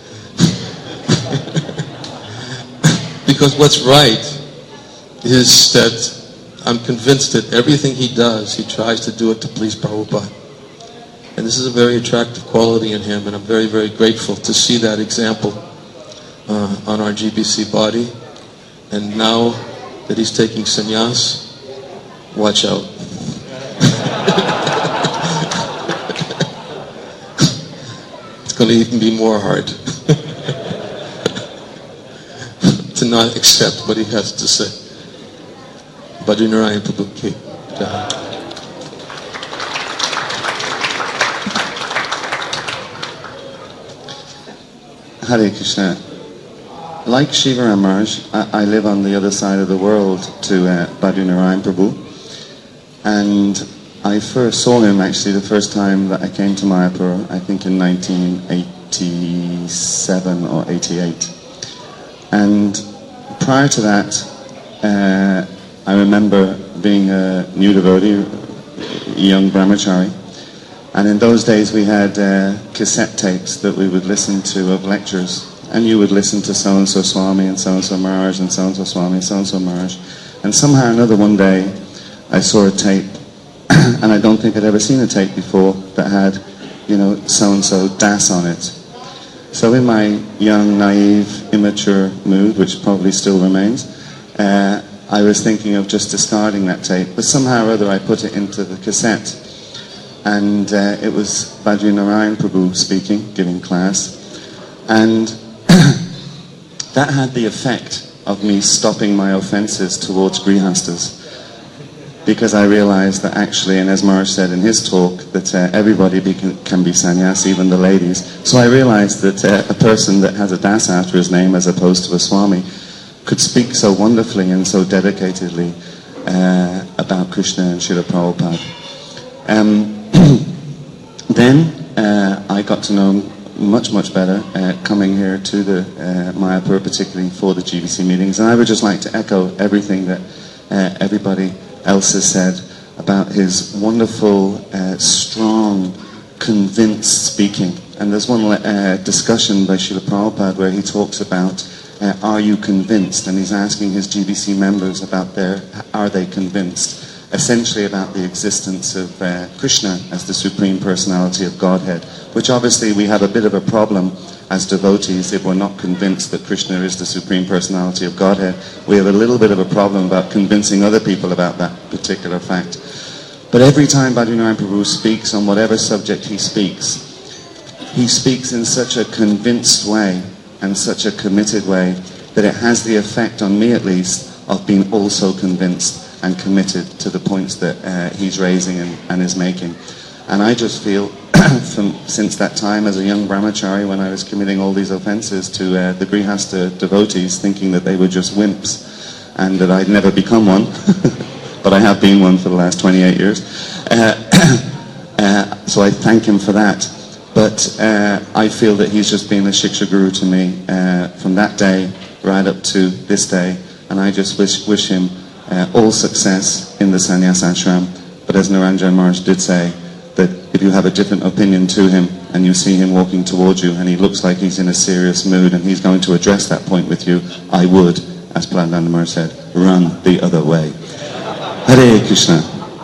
Because what's right is that I'm convinced that everything he does, he tries to do it to please Prabhupada. And this is a very attractive quality in him, and I'm very, very grateful to see that example uh, on our G B C body. And now that he's taking sannyas, watch out. It's going to even be more hard to not accept what he has to say. Bhadri Narayan Prabhu Ki Jai. Hare Krishna. Like Shivaram Maharaj, I, I live on the other side of the world to uh, Bhadri Narayan Prabhu. And I first saw him actually the first time that I came to Mayapur, I think in nineteen eighty-seven or eighty-eight. And prior to that, uh, I remember being a new devotee, a young brahmachari. And in those days we had uh, cassette tapes that we would listen to of lectures. And you would listen to so-and-so Swami and so-and-so Maharaj and so-and-so Swami and so-and-so Maharaj. And somehow or another one day I saw a tape, and I don't think I'd ever seen a tape before that had, you know, so-and-so Das on it. So in my young, naive, immature mood, which probably still remains, uh, I was thinking of just discarding that tape. But somehow or other I put it into the cassette. And uh, it was Bhadri Narayan Prabhu speaking, giving class. And that had the effect of me stopping my offences towards grihastas. Because I realized that actually, and as Maharaj said in his talk, that uh, everybody be, can, can be sannyas, even the ladies. So I realized that uh, a person that has a das after his name as opposed to a Swami could speak so wonderfully and so dedicatedly uh, about Krishna and Srila Prabhupada. Um, then uh, I got to know him much, much better uh, coming here to the uh, Mayapur, particularly for the G B C meetings. And I would just like to echo everything that uh, everybody else has said about his wonderful, uh, strong, convinced speaking. And there's one uh, discussion by Srila Prabhupada where he talks about, uh, are you convinced? And he's asking his G B C members about their, are they convinced? Essentially about the existence of uh, Krishna as the Supreme Personality of Godhead, which obviously we have a bit of a problem as devotees if we're not convinced that Krishna is the Supreme Personality of Godhead. We have a little bit of a problem about convincing other people about that particular fact. But every time Bhadri Narayan Prabhu speaks on whatever subject he speaks, he speaks in such a convinced way and such a committed way that it has the effect on me, at least, of being also convinced and committed to the points that uh, he's raising and, and is making. And I just feel, from since that time as a young brahmachari, when I was committing all these offences to uh, the Grihastha devotees, thinking that they were just wimps and that I'd never become one, but I have been one for the last twenty-eight years. Uh, uh, so I thank him for that. But uh, I feel that he's just been a Shiksha Guru to me uh, from that day right up to this day. And I just wish, wish him uh, all success in the sannyas ashram. But as Niranjan Maharaj did say, that if you have a different opinion to him and you see him walking towards you and he looks like he's in a serious mood and he's going to address that point with you, I would, as Prahlad Maharaj said, run the other way. Hare Krishna.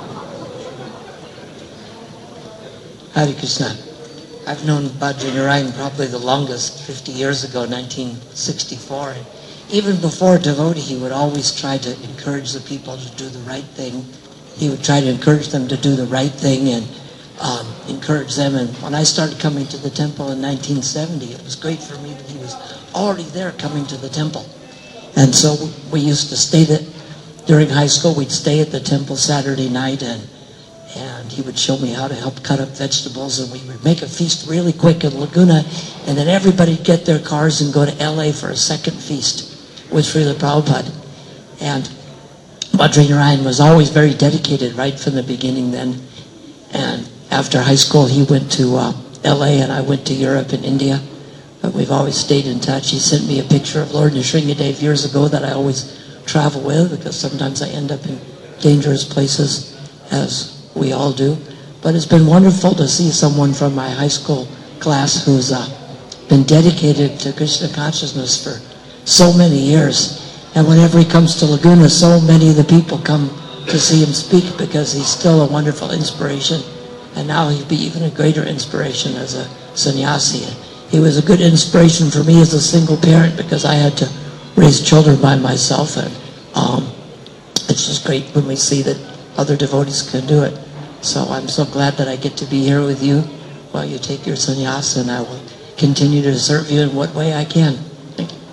Hare Krishna. I've known Bhadri Narayan probably the longest, fifty years ago, nineteen sixty-four. And even before devotee, he would always try to encourage the people to do the right thing. He would try to encourage them to do the right thing and um, encourage them. And when I started coming to the temple in nineteen seventy, it was great for me that he was already there coming to the temple. And so we used to stay that during high school, we'd stay at the temple Saturday night, and and he would show me how to help cut up vegetables, and we would make a feast really quick in Laguna, and then everybody'd get their cars and go to L A for a second feast with Srila Prabhupada. And Bhadri Narayan was always very dedicated right from the beginning then. And after high school, he went to uh, L A, and I went to Europe and India. But we've always stayed in touch. He sent me a picture of Lord Nrsingadev years ago that I always travel with, because sometimes I end up in dangerous places, as we all do. But it's been wonderful to see someone from my high school class who's uh, been dedicated to Krishna consciousness for so many years. And whenever he comes to Laguna, so many of the people come to see him speak, because he's still a wonderful inspiration. And now he'd be even a greater inspiration as a sannyasi. He was a good inspiration for me as a single parent, because I had to raise children by myself. And um, it's just great when we see that other devotees can do it. So I'm so glad that I get to be here with you while you take your sannyasa, and I will continue to serve you in what way I can. Thank you.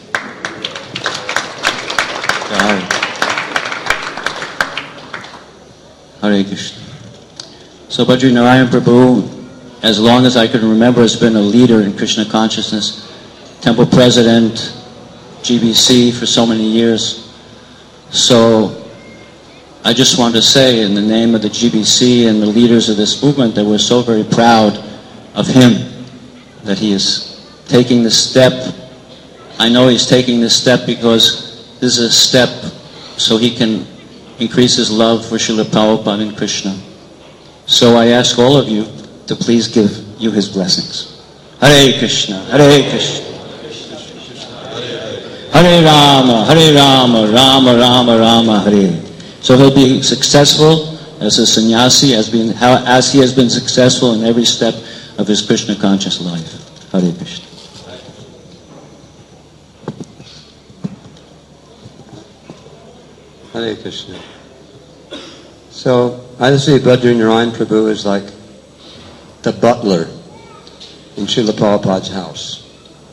Hare Krishna. So Bhadri Narayan Prabhu, as long as I can remember, has been a leader in Krishna consciousness, temple president, G B C for so many years. So I just want to say, in the name of the G B C and the leaders of this movement, that we're so very proud of him, that he is taking this step. I know he's taking this step because this is a step so he can increase his love for Srila Prabhupada and Krishna. So I ask all of you to please give you his blessings. Hare Krishna, Hare Krishna. Hare Rama, Hare Rama, Rama Rama, Rama Hare. So he'll be successful as a sannyasi, as, being, how, as he has been successful in every step of his Krishna conscious life. Hare Krishna. Hare Krishna. So I see Bhadri Narayan Prabhu is like the butler in Srila Prabhupada's house.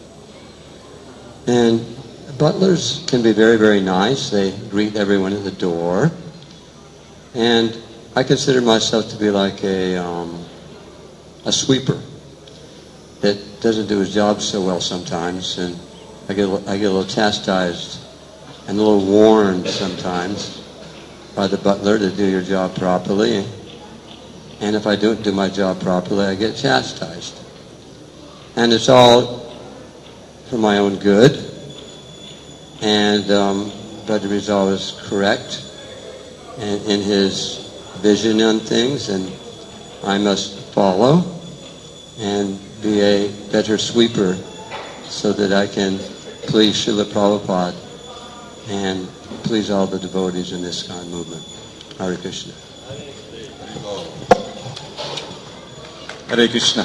And butlers can be very, very nice. They greet everyone at the door. And I consider myself to be like a, um, a sweeper that doesn't do his job so well sometimes. And I get, I get a little chastised and a little warned sometimes by the butler to do your job properly. And if I don't do my job properly, I get chastised. And it's all for my own good. And um, Bhadri is always correct in, in his vision on things, and I must follow and be a better sweeper so that I can please Srila Prabhupada and please all the devotees in this kind of movement. Hare Krishna. Hare Krishna.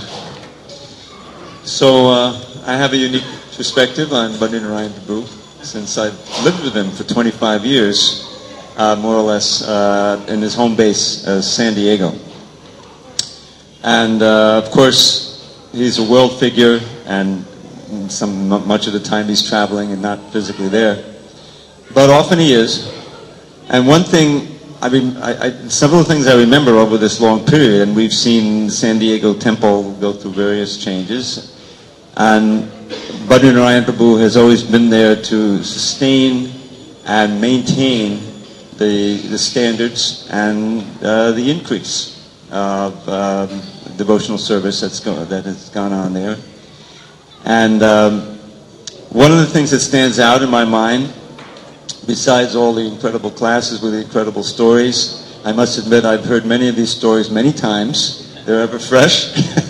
So uh, I have a unique perspective on Bhadri Narayan Prabhu, since I've lived with him for twenty-five years, uh, more or less, uh, in his home base, uh, San Diego. And uh, of course, he's a world figure, and some much of the time he's traveling and not physically there, but often he is. And one thing, I mean, I, I, several things I remember over this long period, and we've seen San Diego Temple go through various changes, and Bhadrani Narayan Prabhu has always been there to sustain and maintain the, the standards and uh, the increase of um, devotional service that's go, that has gone on there. And um, one of the things that stands out in my mind, besides all the incredible classes with the incredible stories, I must admit I've heard many of these stories many times. They're ever fresh.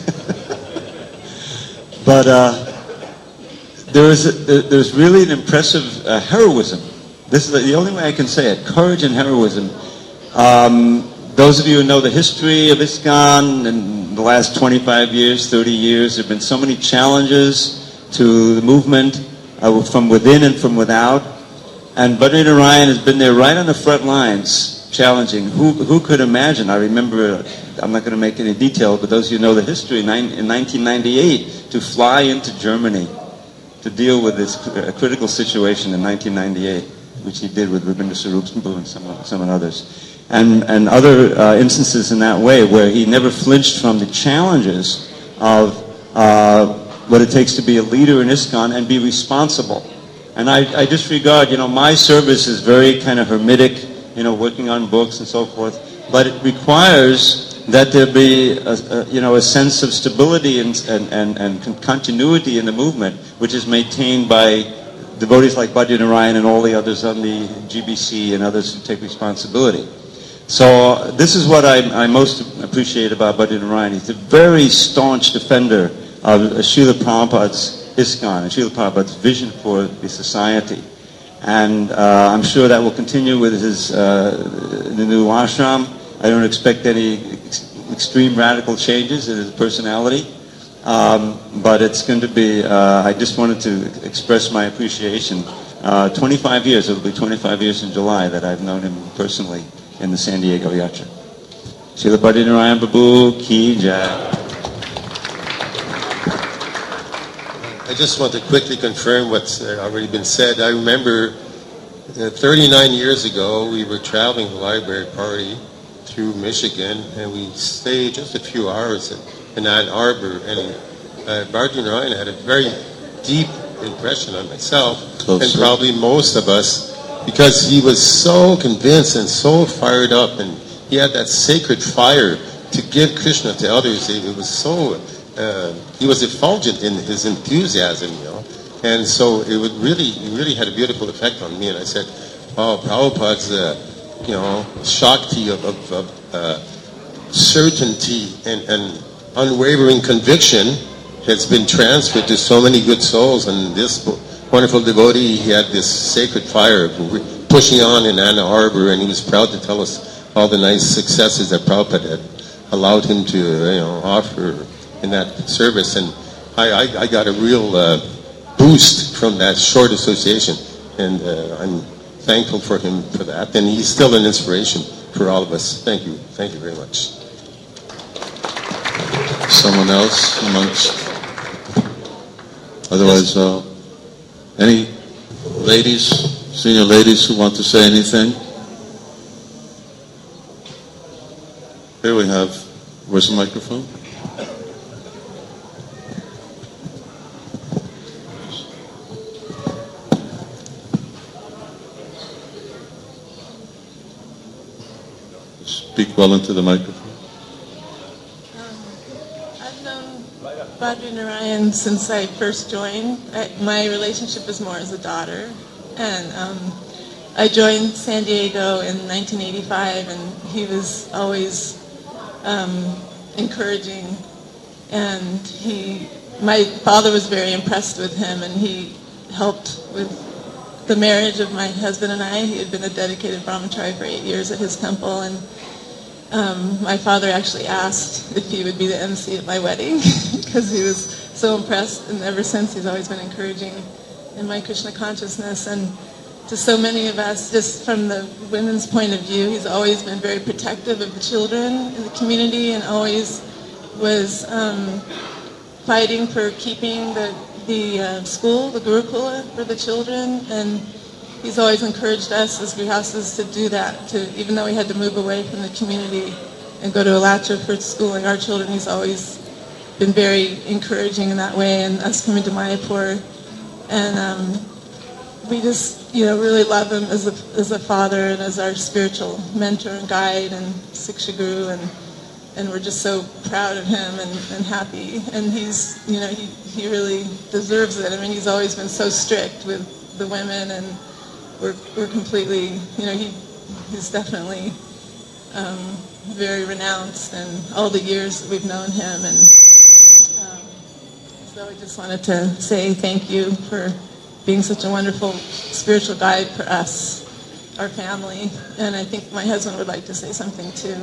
But uh, there is a, there's really an impressive uh, heroism. This is the only way I can say it, courage and heroism. Um, those of you who know the history of ISKCON in the last twenty-five years, thirty years, there have been so many challenges to the movement uh, from within and from without. And Bhadrani Narayan has been there right on the front lines, challenging. Who, who could imagine? I remember, I'm not going to make any detail, but those of you who know the history, in nineteen ninety-eight, to fly into Germany to deal with this critical situation in nineteen ninety-eight, which he did with Rabindra Swarup Prabhu and some, some others. And, and other uh, instances in that way where he never flinched from the challenges of uh, what it takes to be a leader in ISKCON and be responsible. And I, I just regard, you know, my service is very kind of hermetic, you know, working on books and so forth, but it requires that there be, a, a, you know, a sense of stability and, and, and, and continuity in the movement, which is maintained by devotees like Bhadrani Narayan and all the others on the G B C and others who take responsibility. So this is what I, I most appreciate about Bhadrani Narayan. He's a very staunch defender of Srila Prabhupada's ISKCON and Srila Prabhupada's vision for the society. And uh, I'm sure that will continue with his uh, the new ashram. I don't expect any ex- extreme radical changes in his personality. Um, but it's going to be, uh, I just wanted to express my appreciation. Uh, twenty-five years, it'll be twenty-five years in July that I've known him personally in the San Diego Yatra. Srila Bhadrani Narayan Prabhu Ki Jai. I just want to quickly confirm what's already been said. I remember uh, thirty-nine years ago, we were traveling the library party through Michigan, and we stayed just a few hours in, in Ann Arbor, and uh, Bhadrani Narayan had a very deep impression on myself, Close and up. probably most of us, because he was so convinced and so fired up, and he had that sacred fire to give Krishna to others. It was so... Uh, he was effulgent in his enthusiasm, you know, and so it would really, it really had a beautiful effect on me. And I said, "Oh, Prabhupada's, uh, you know, shakti of, of, of uh, certainty and, and unwavering conviction has been transferred to so many good souls." And this wonderful devotee, he had this sacred fire pushing on in Ann Arbor, and he was proud to tell us all the nice successes that Prabhupada had allowed him to, you know, offer in that service. And I, I, I got a real uh, boost from that short association, and uh, I'm thankful for him for that, and he's still an inspiration for all of us. Thank you. Thank you very much. Someone else amongst... Otherwise, uh, any ladies, senior ladies who want to say anything? Here we have... Where's the microphone? Speak well into the microphone. Um, I've known Bhadrani Narayan since I first joined. I, my relationship is more as a daughter. And um, I joined San Diego in nineteen eighty-five, and he was always um, encouraging. And he, my father was very impressed with him, and he helped with the marriage of my husband and I. He had been a dedicated brahmachari for eight years at his temple, and Um, my father actually asked if he would be the M C at my wedding because he was so impressed, and ever since he's always been encouraging in my Krishna consciousness. And to so many of us, just from the women's point of view, he's always been very protective of the children in the community, and always was um, fighting for keeping the the uh, school, the Gurukula for the children, and he's always encouraged us as grihastas to do that. To even though we had to move away from the community and go to Alatra for schooling our children, he's always been very encouraging in that way, and us coming to Mayapur. And um, we just, you know, really love him as a, as a father and as our spiritual mentor and guide and Siksha Guru, and and we're just so proud of him and, and happy. And he's, you know, he, he really deserves it. I mean, he's always been so strict with the women, and we're we're completely, you know, he he's definitely um, very renounced in all the years that we've known him. And um, so I just wanted to say thank you for being such a wonderful spiritual guide for us, our family. And I think my husband would like to say something too.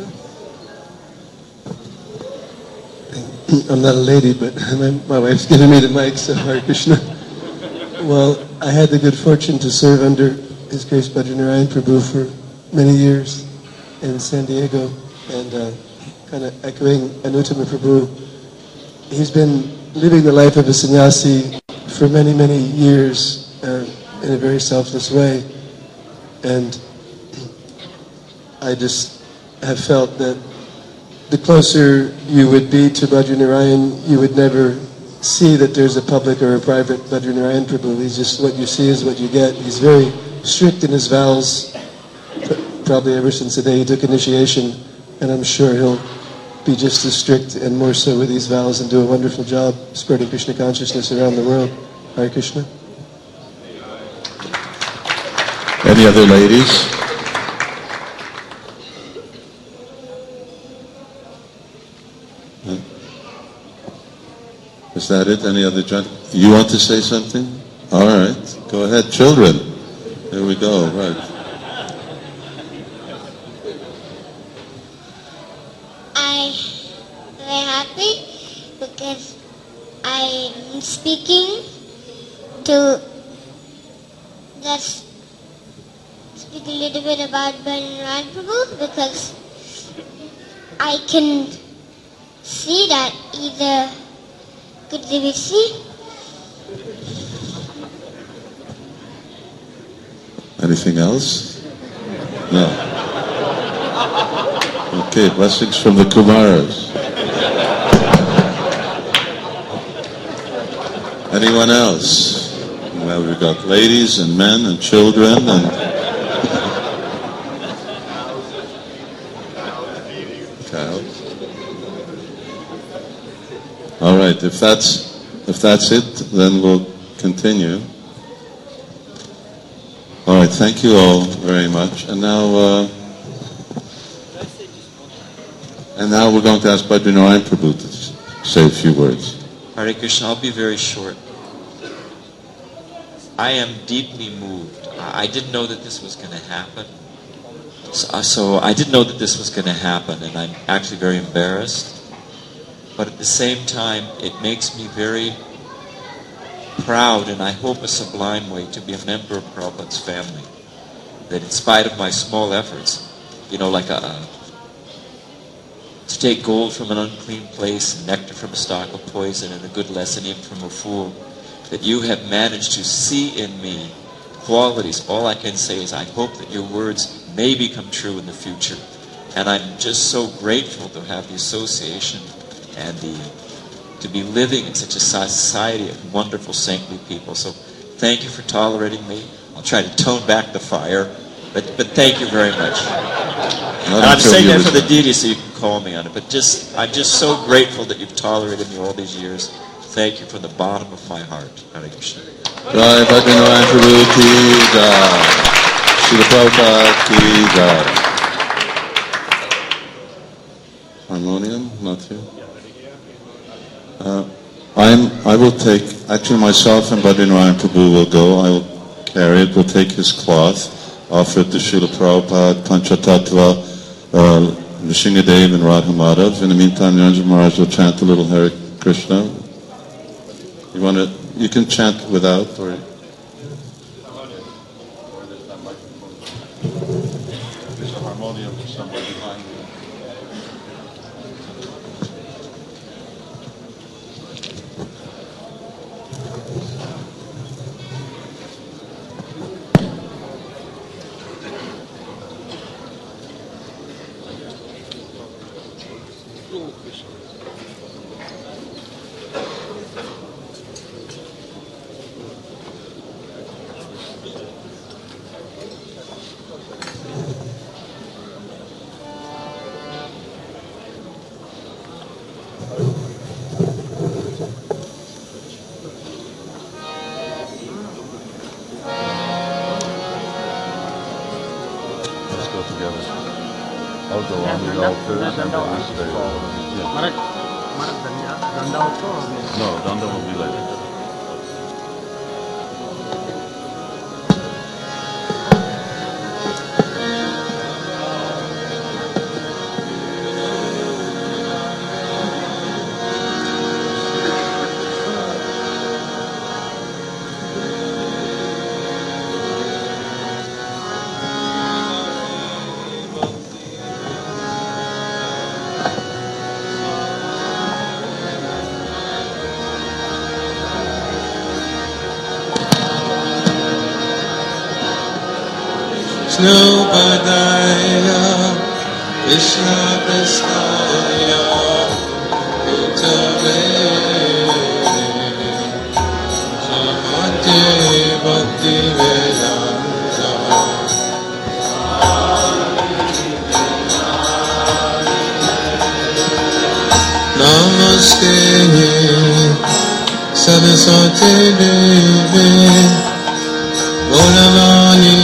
I'm not a lady, but my, my wife's giving me the mic, so Hare Krishna. Well, I had the good fortune to serve under His Grace Bhadranarayan Prabhu for many years in San Diego, and uh, kind of echoing Anuttama Prabhu, he's been living the life of a sannyasi for many, many years uh, in a very selfless way, and I just have felt that the closer you would be to Bhadranarayan, you would never see that there's a public or a private Bhadranarayan Prabhu. He's just, what you see is what you get. He's very strict in his vows, probably ever since the day he took initiation, and I'm sure he'll be just as strict and more so with these vows and do a wonderful job spreading Krishna consciousness around the world. Hare Krishna. Any other ladies? Is that it? Any other gentlemen? You want to say something? All right. Go ahead. Children. There we go. Right. I'm very happy because I'm speaking to just speak a little bit about Bhadranarayan Prabhu, because I can see that either. Could we see? Anything else? No. Okay, blessings from the Kumaras. Anyone else? Well, we've got ladies and men and children and cows. All right, if that's if that's it, then we'll continue. All right, thank you all very much. And now, uh, and now we're going to ask Bhadranarayan Prabhu to say a few words. Hare Krishna, I'll be very short. I am deeply moved. I didn't know that this was going to happen. So, so I didn't know that this was going to happen, and I'm actually very embarrassed. But at the same time, it makes me very proud, and I hope a sublime way, to be a member of Prabhupada's family. That in spite of my small efforts, you know, like a, a to take gold from an unclean place, and nectar from a stalk of poison, and a good lesson even from a fool, that you have managed to see in me qualities. All I can say is I hope that your words may become true in the future. And I'm just so grateful to have the association and the to be living in such a society of wonderful saintly people. So thank you for tolerating me. I'll try to tone back the fire, but but thank you very much. And I'm saying that for the deity, so you can call me on it. But just I'm just so grateful that you've tolerated me all these years. Thank you from the bottom of my heart. Hare Krishna. Jai Bhadranarayan Prabhu ki jai. Srila Prabhupada ki jai. Harmonium, not here. Uh, I'm, I will take, actually myself and Bhadranarayan Prabhu will go. I will carry it. We'll take his cloth, offer it to Srila Prabhupada, Panchatattva, uh, Nrsingadev and Radha Madhav. In the meantime, Niranjan Maharaj will chant a little Hare Krishna. You want to, you can chant without, or... There's a harmonium somewhere behind you. Let's go together. I'll go on the altar and then you stay. Yeah. No, Danda will be later. Snubadaya Krishna Prasthaya Uttare Samate Bhakti Vedanta Namaste Saraswati Devi Gauravani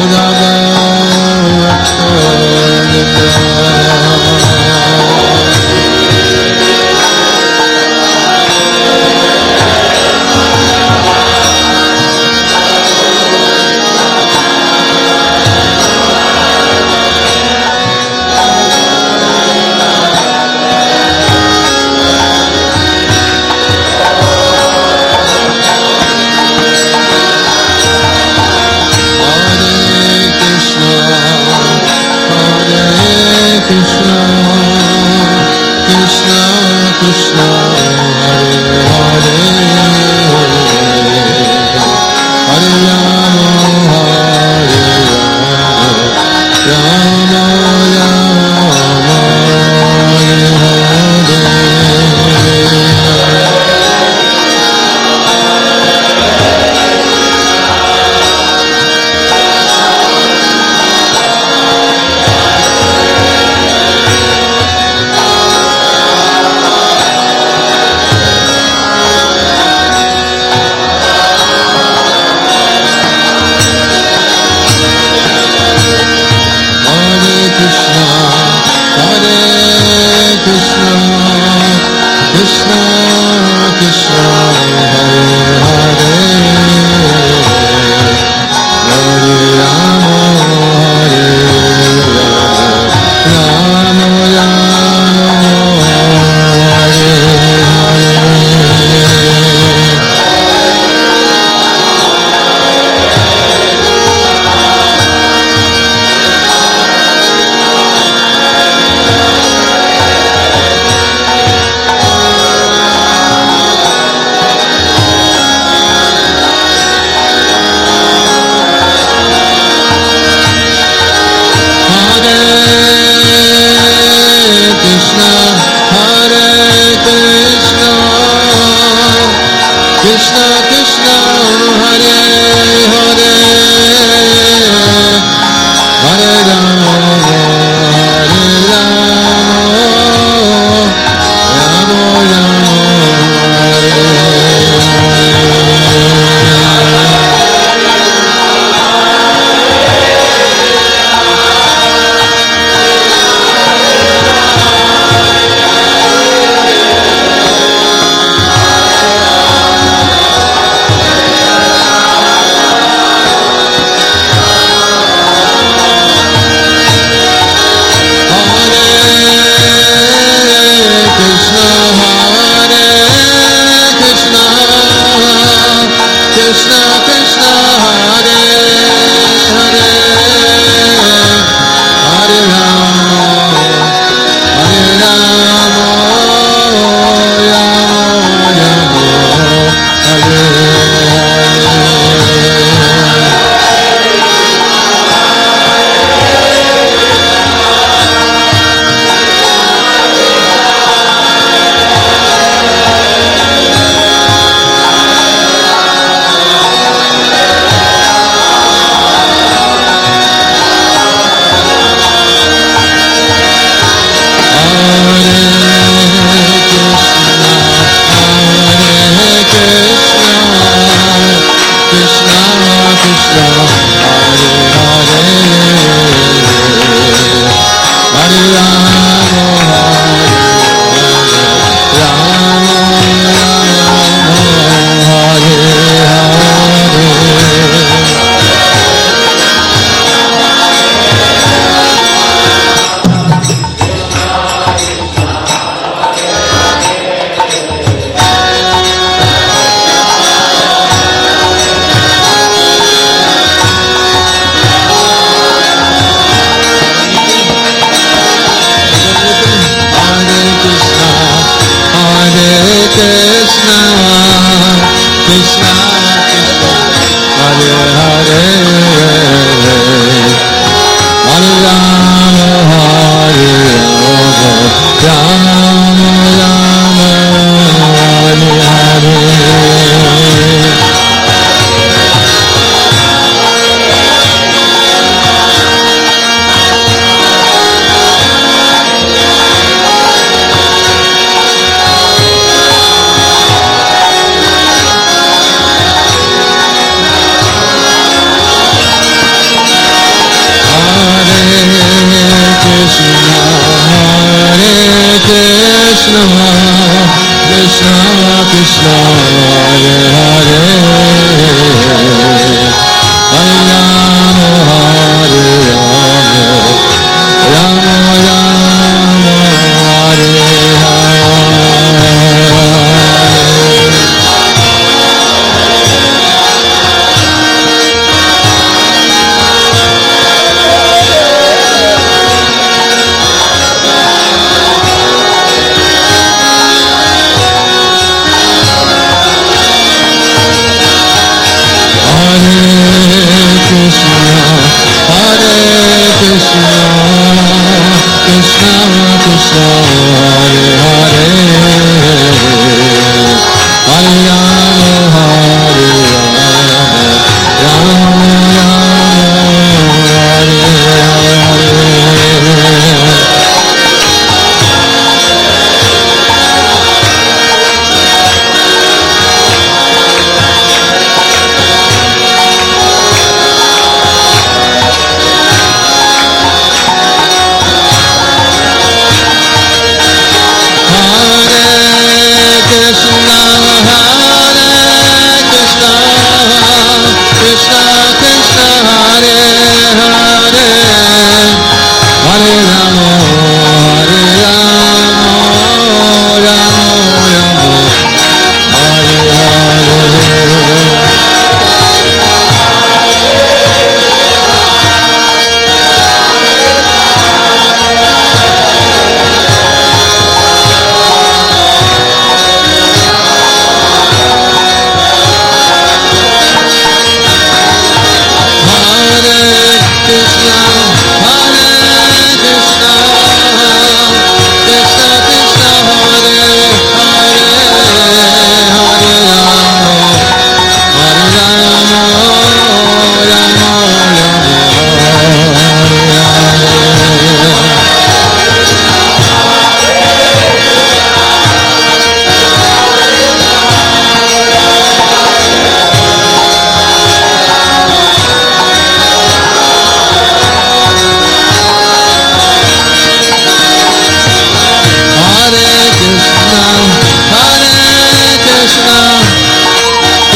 Hare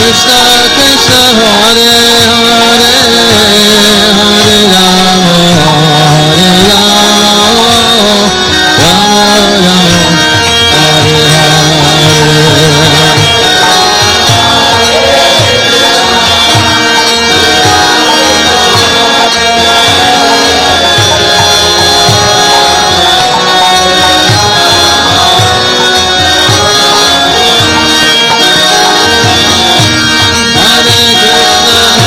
Krishna, Krishna, Hare Hare, Hare Rama, Hare Rama, Rama Rama, Hare Hare. Hare Krishna,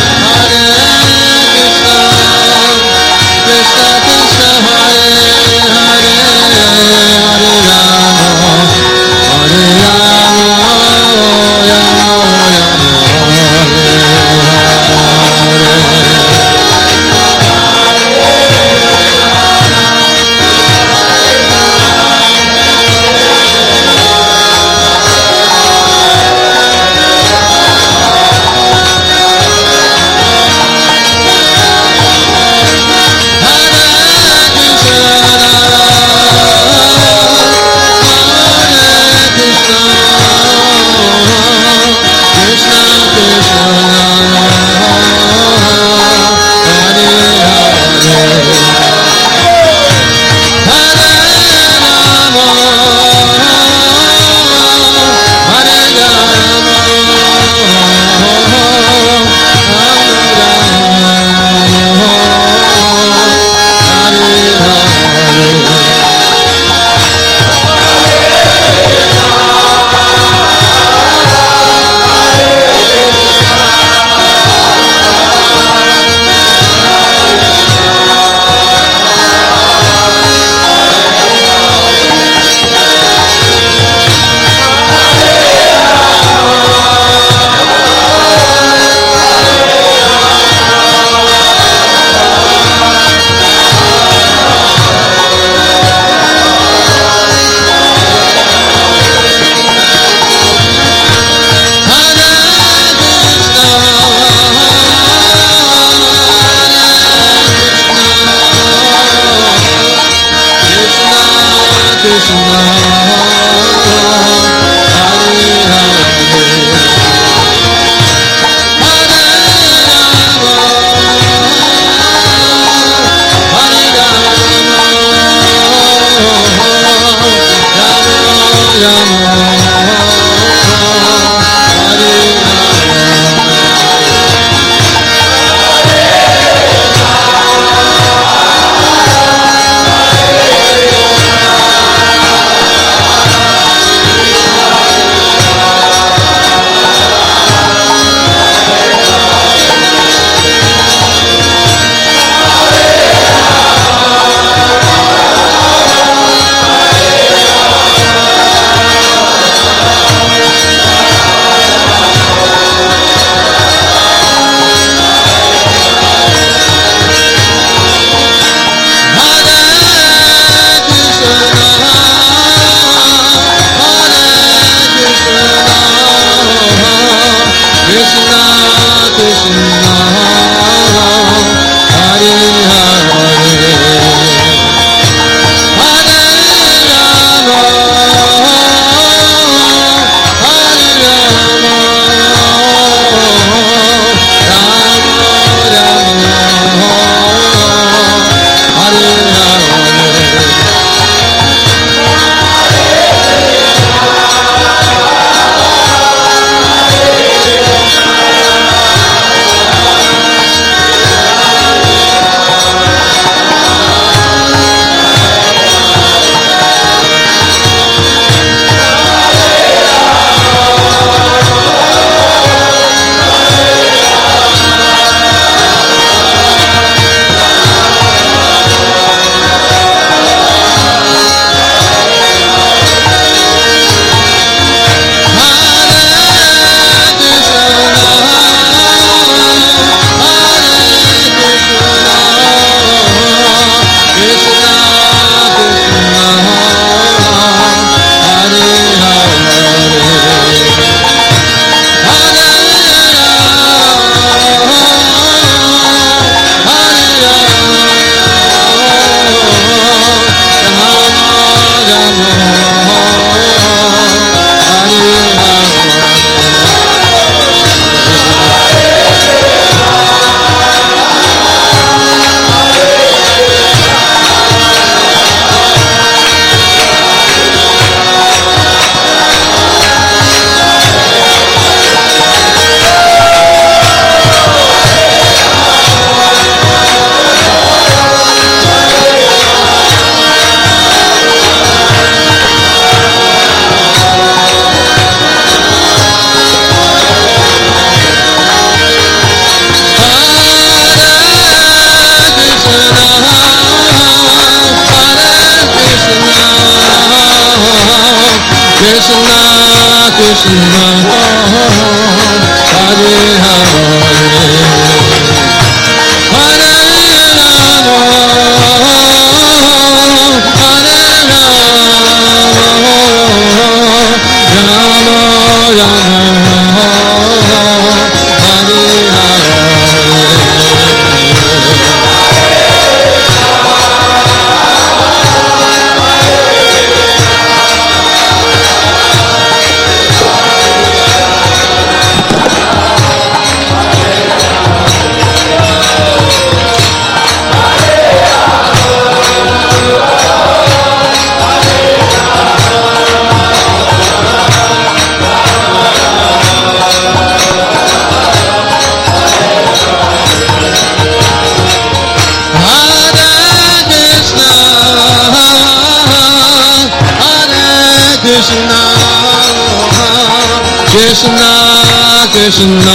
Krishna Krishna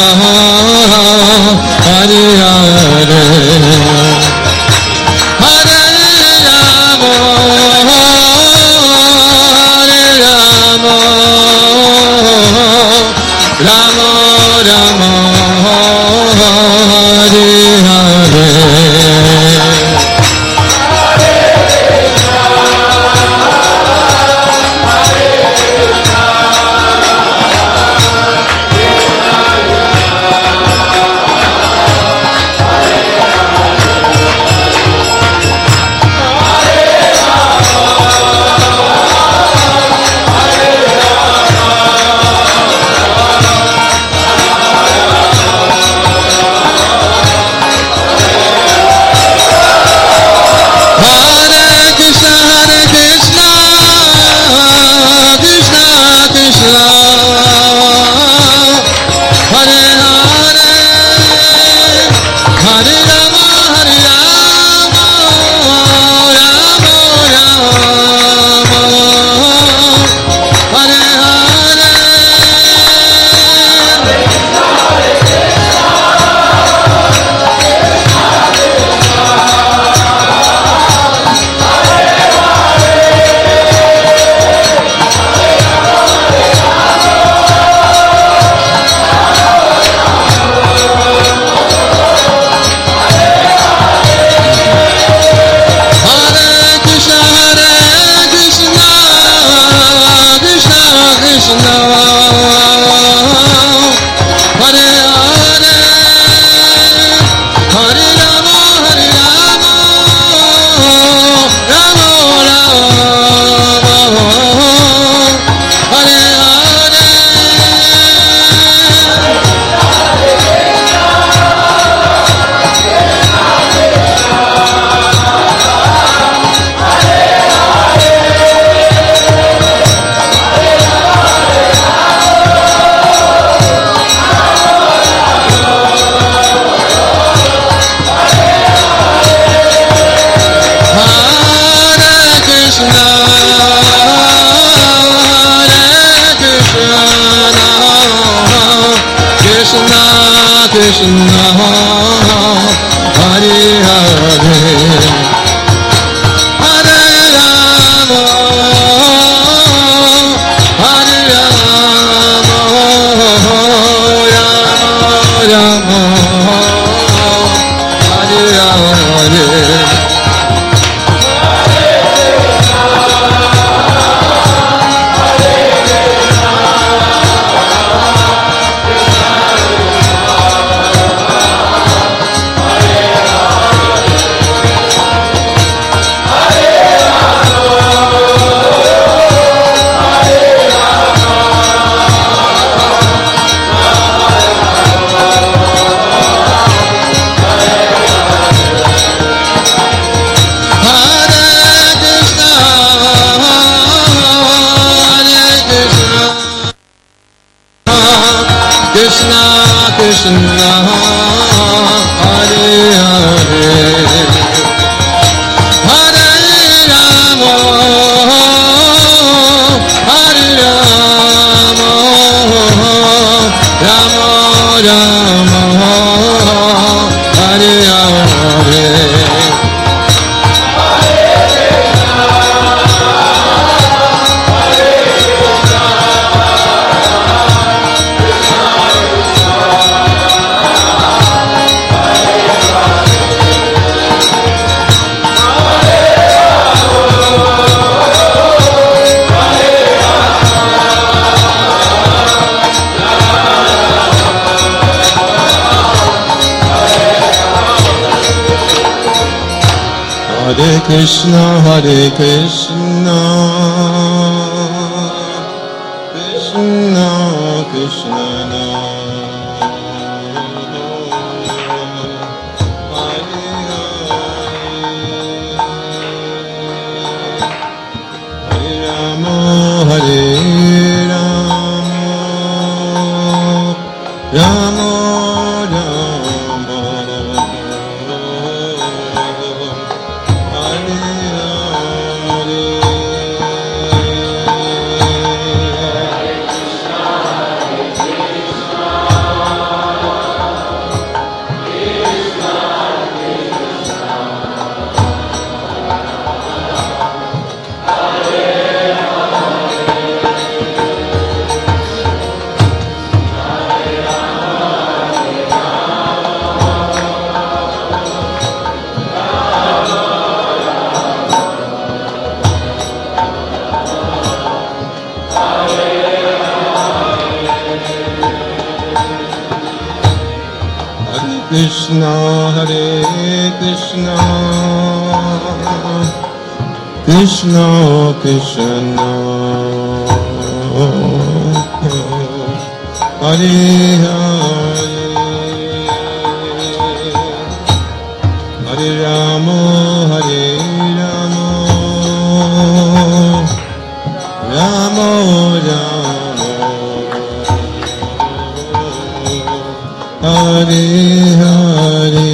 Hare Hare Hare Rama Hare Rama Rama Rama Hare Hare Hare Krishna, Hare Krishna, Krishna Krishna, Hare Rama, Hare Rama, Rama Hare Krishna, Hare Krishna, Krishna Krishna, Hare Hare, Hare Rama, Hare Rama, Rama Rama, Hare Hare.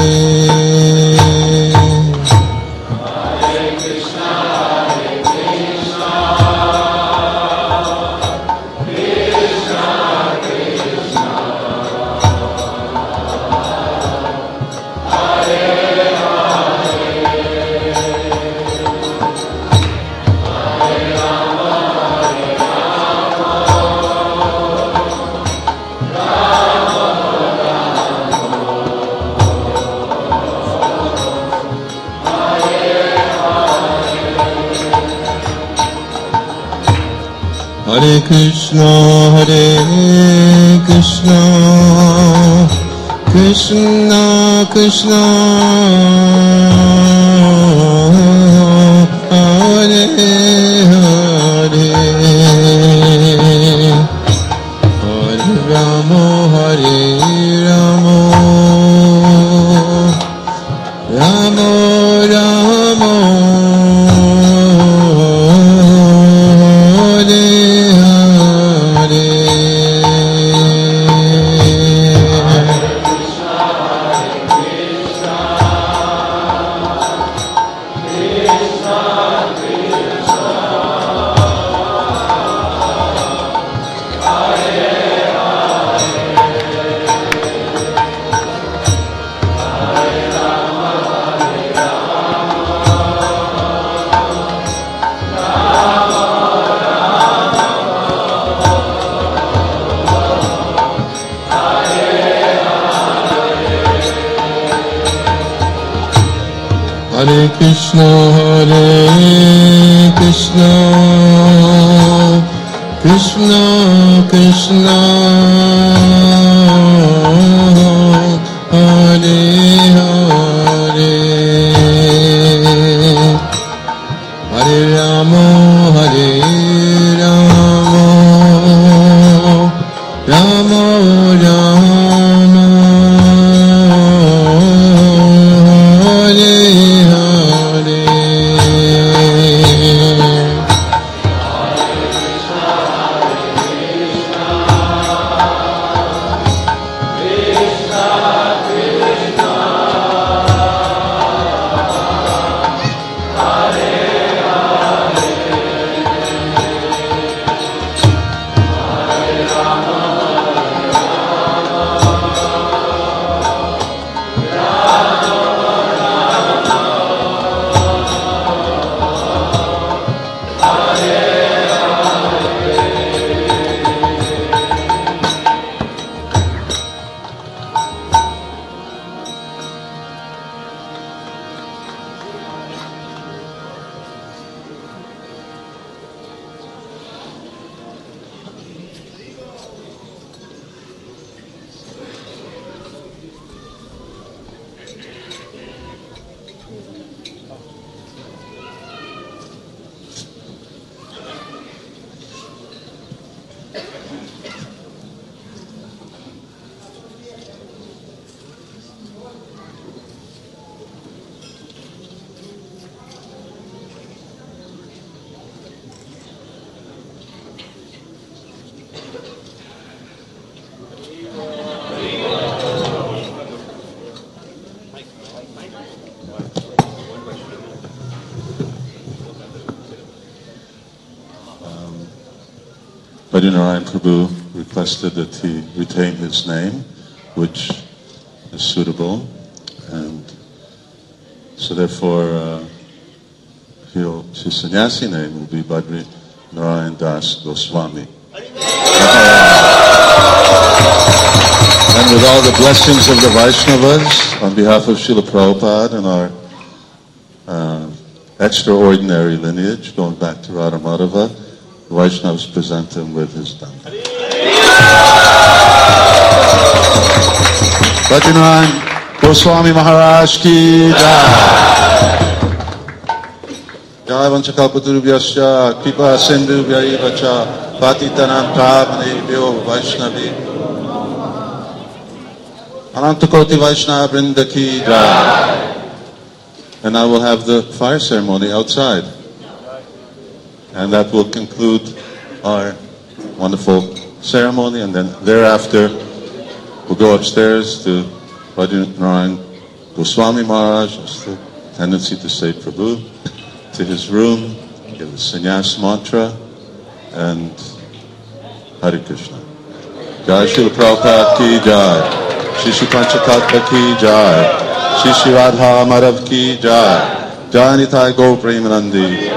Hare Krishna, Hare Krishna, Krishna Krishna, Hare Hare, Hare Rama, Hare Rama, Rama Rama, Hare Krishna, Hare Krishna, Krishna Krishna, Hare Hare, Hare Rama, Hare Rama, Rama Rama, Hare Bhajanarayan Prabhu requested that he retain his name, which is suitable, and so therefore uh, he'll, his sannyasi name will be Badri Narayan Das Goswami. And with all the blessings of the Vaishnavas, on behalf of Srila Prabhupada and our uh, extraordinary lineage going back to Radha Madhava, the Vaishnavas present him with his dhamma. Bhajanarayana Goswami Maharaj ki jai. Jai Vanchakalpatarubhyascha Kripa Sindhubhyaiva cha Patitanam Pavanebhyo Vaishnavi Anantakoti Vaishnava Vrinda ki jai. And I will have the fire ceremony outside. And that will conclude our wonderful ceremony, and then thereafter we'll go upstairs to Bhajanarayana Goswami Maharaj, has the tendency to say Prabhu, to his room, give the sannyas mantra, and Hare Krishna. Jai Srila Prabhupada ki jai. Shri Shri Panchatattva ki jai. Shri Shri Radha Madhav ki jai. Jai Nitai Gaur Premanandi.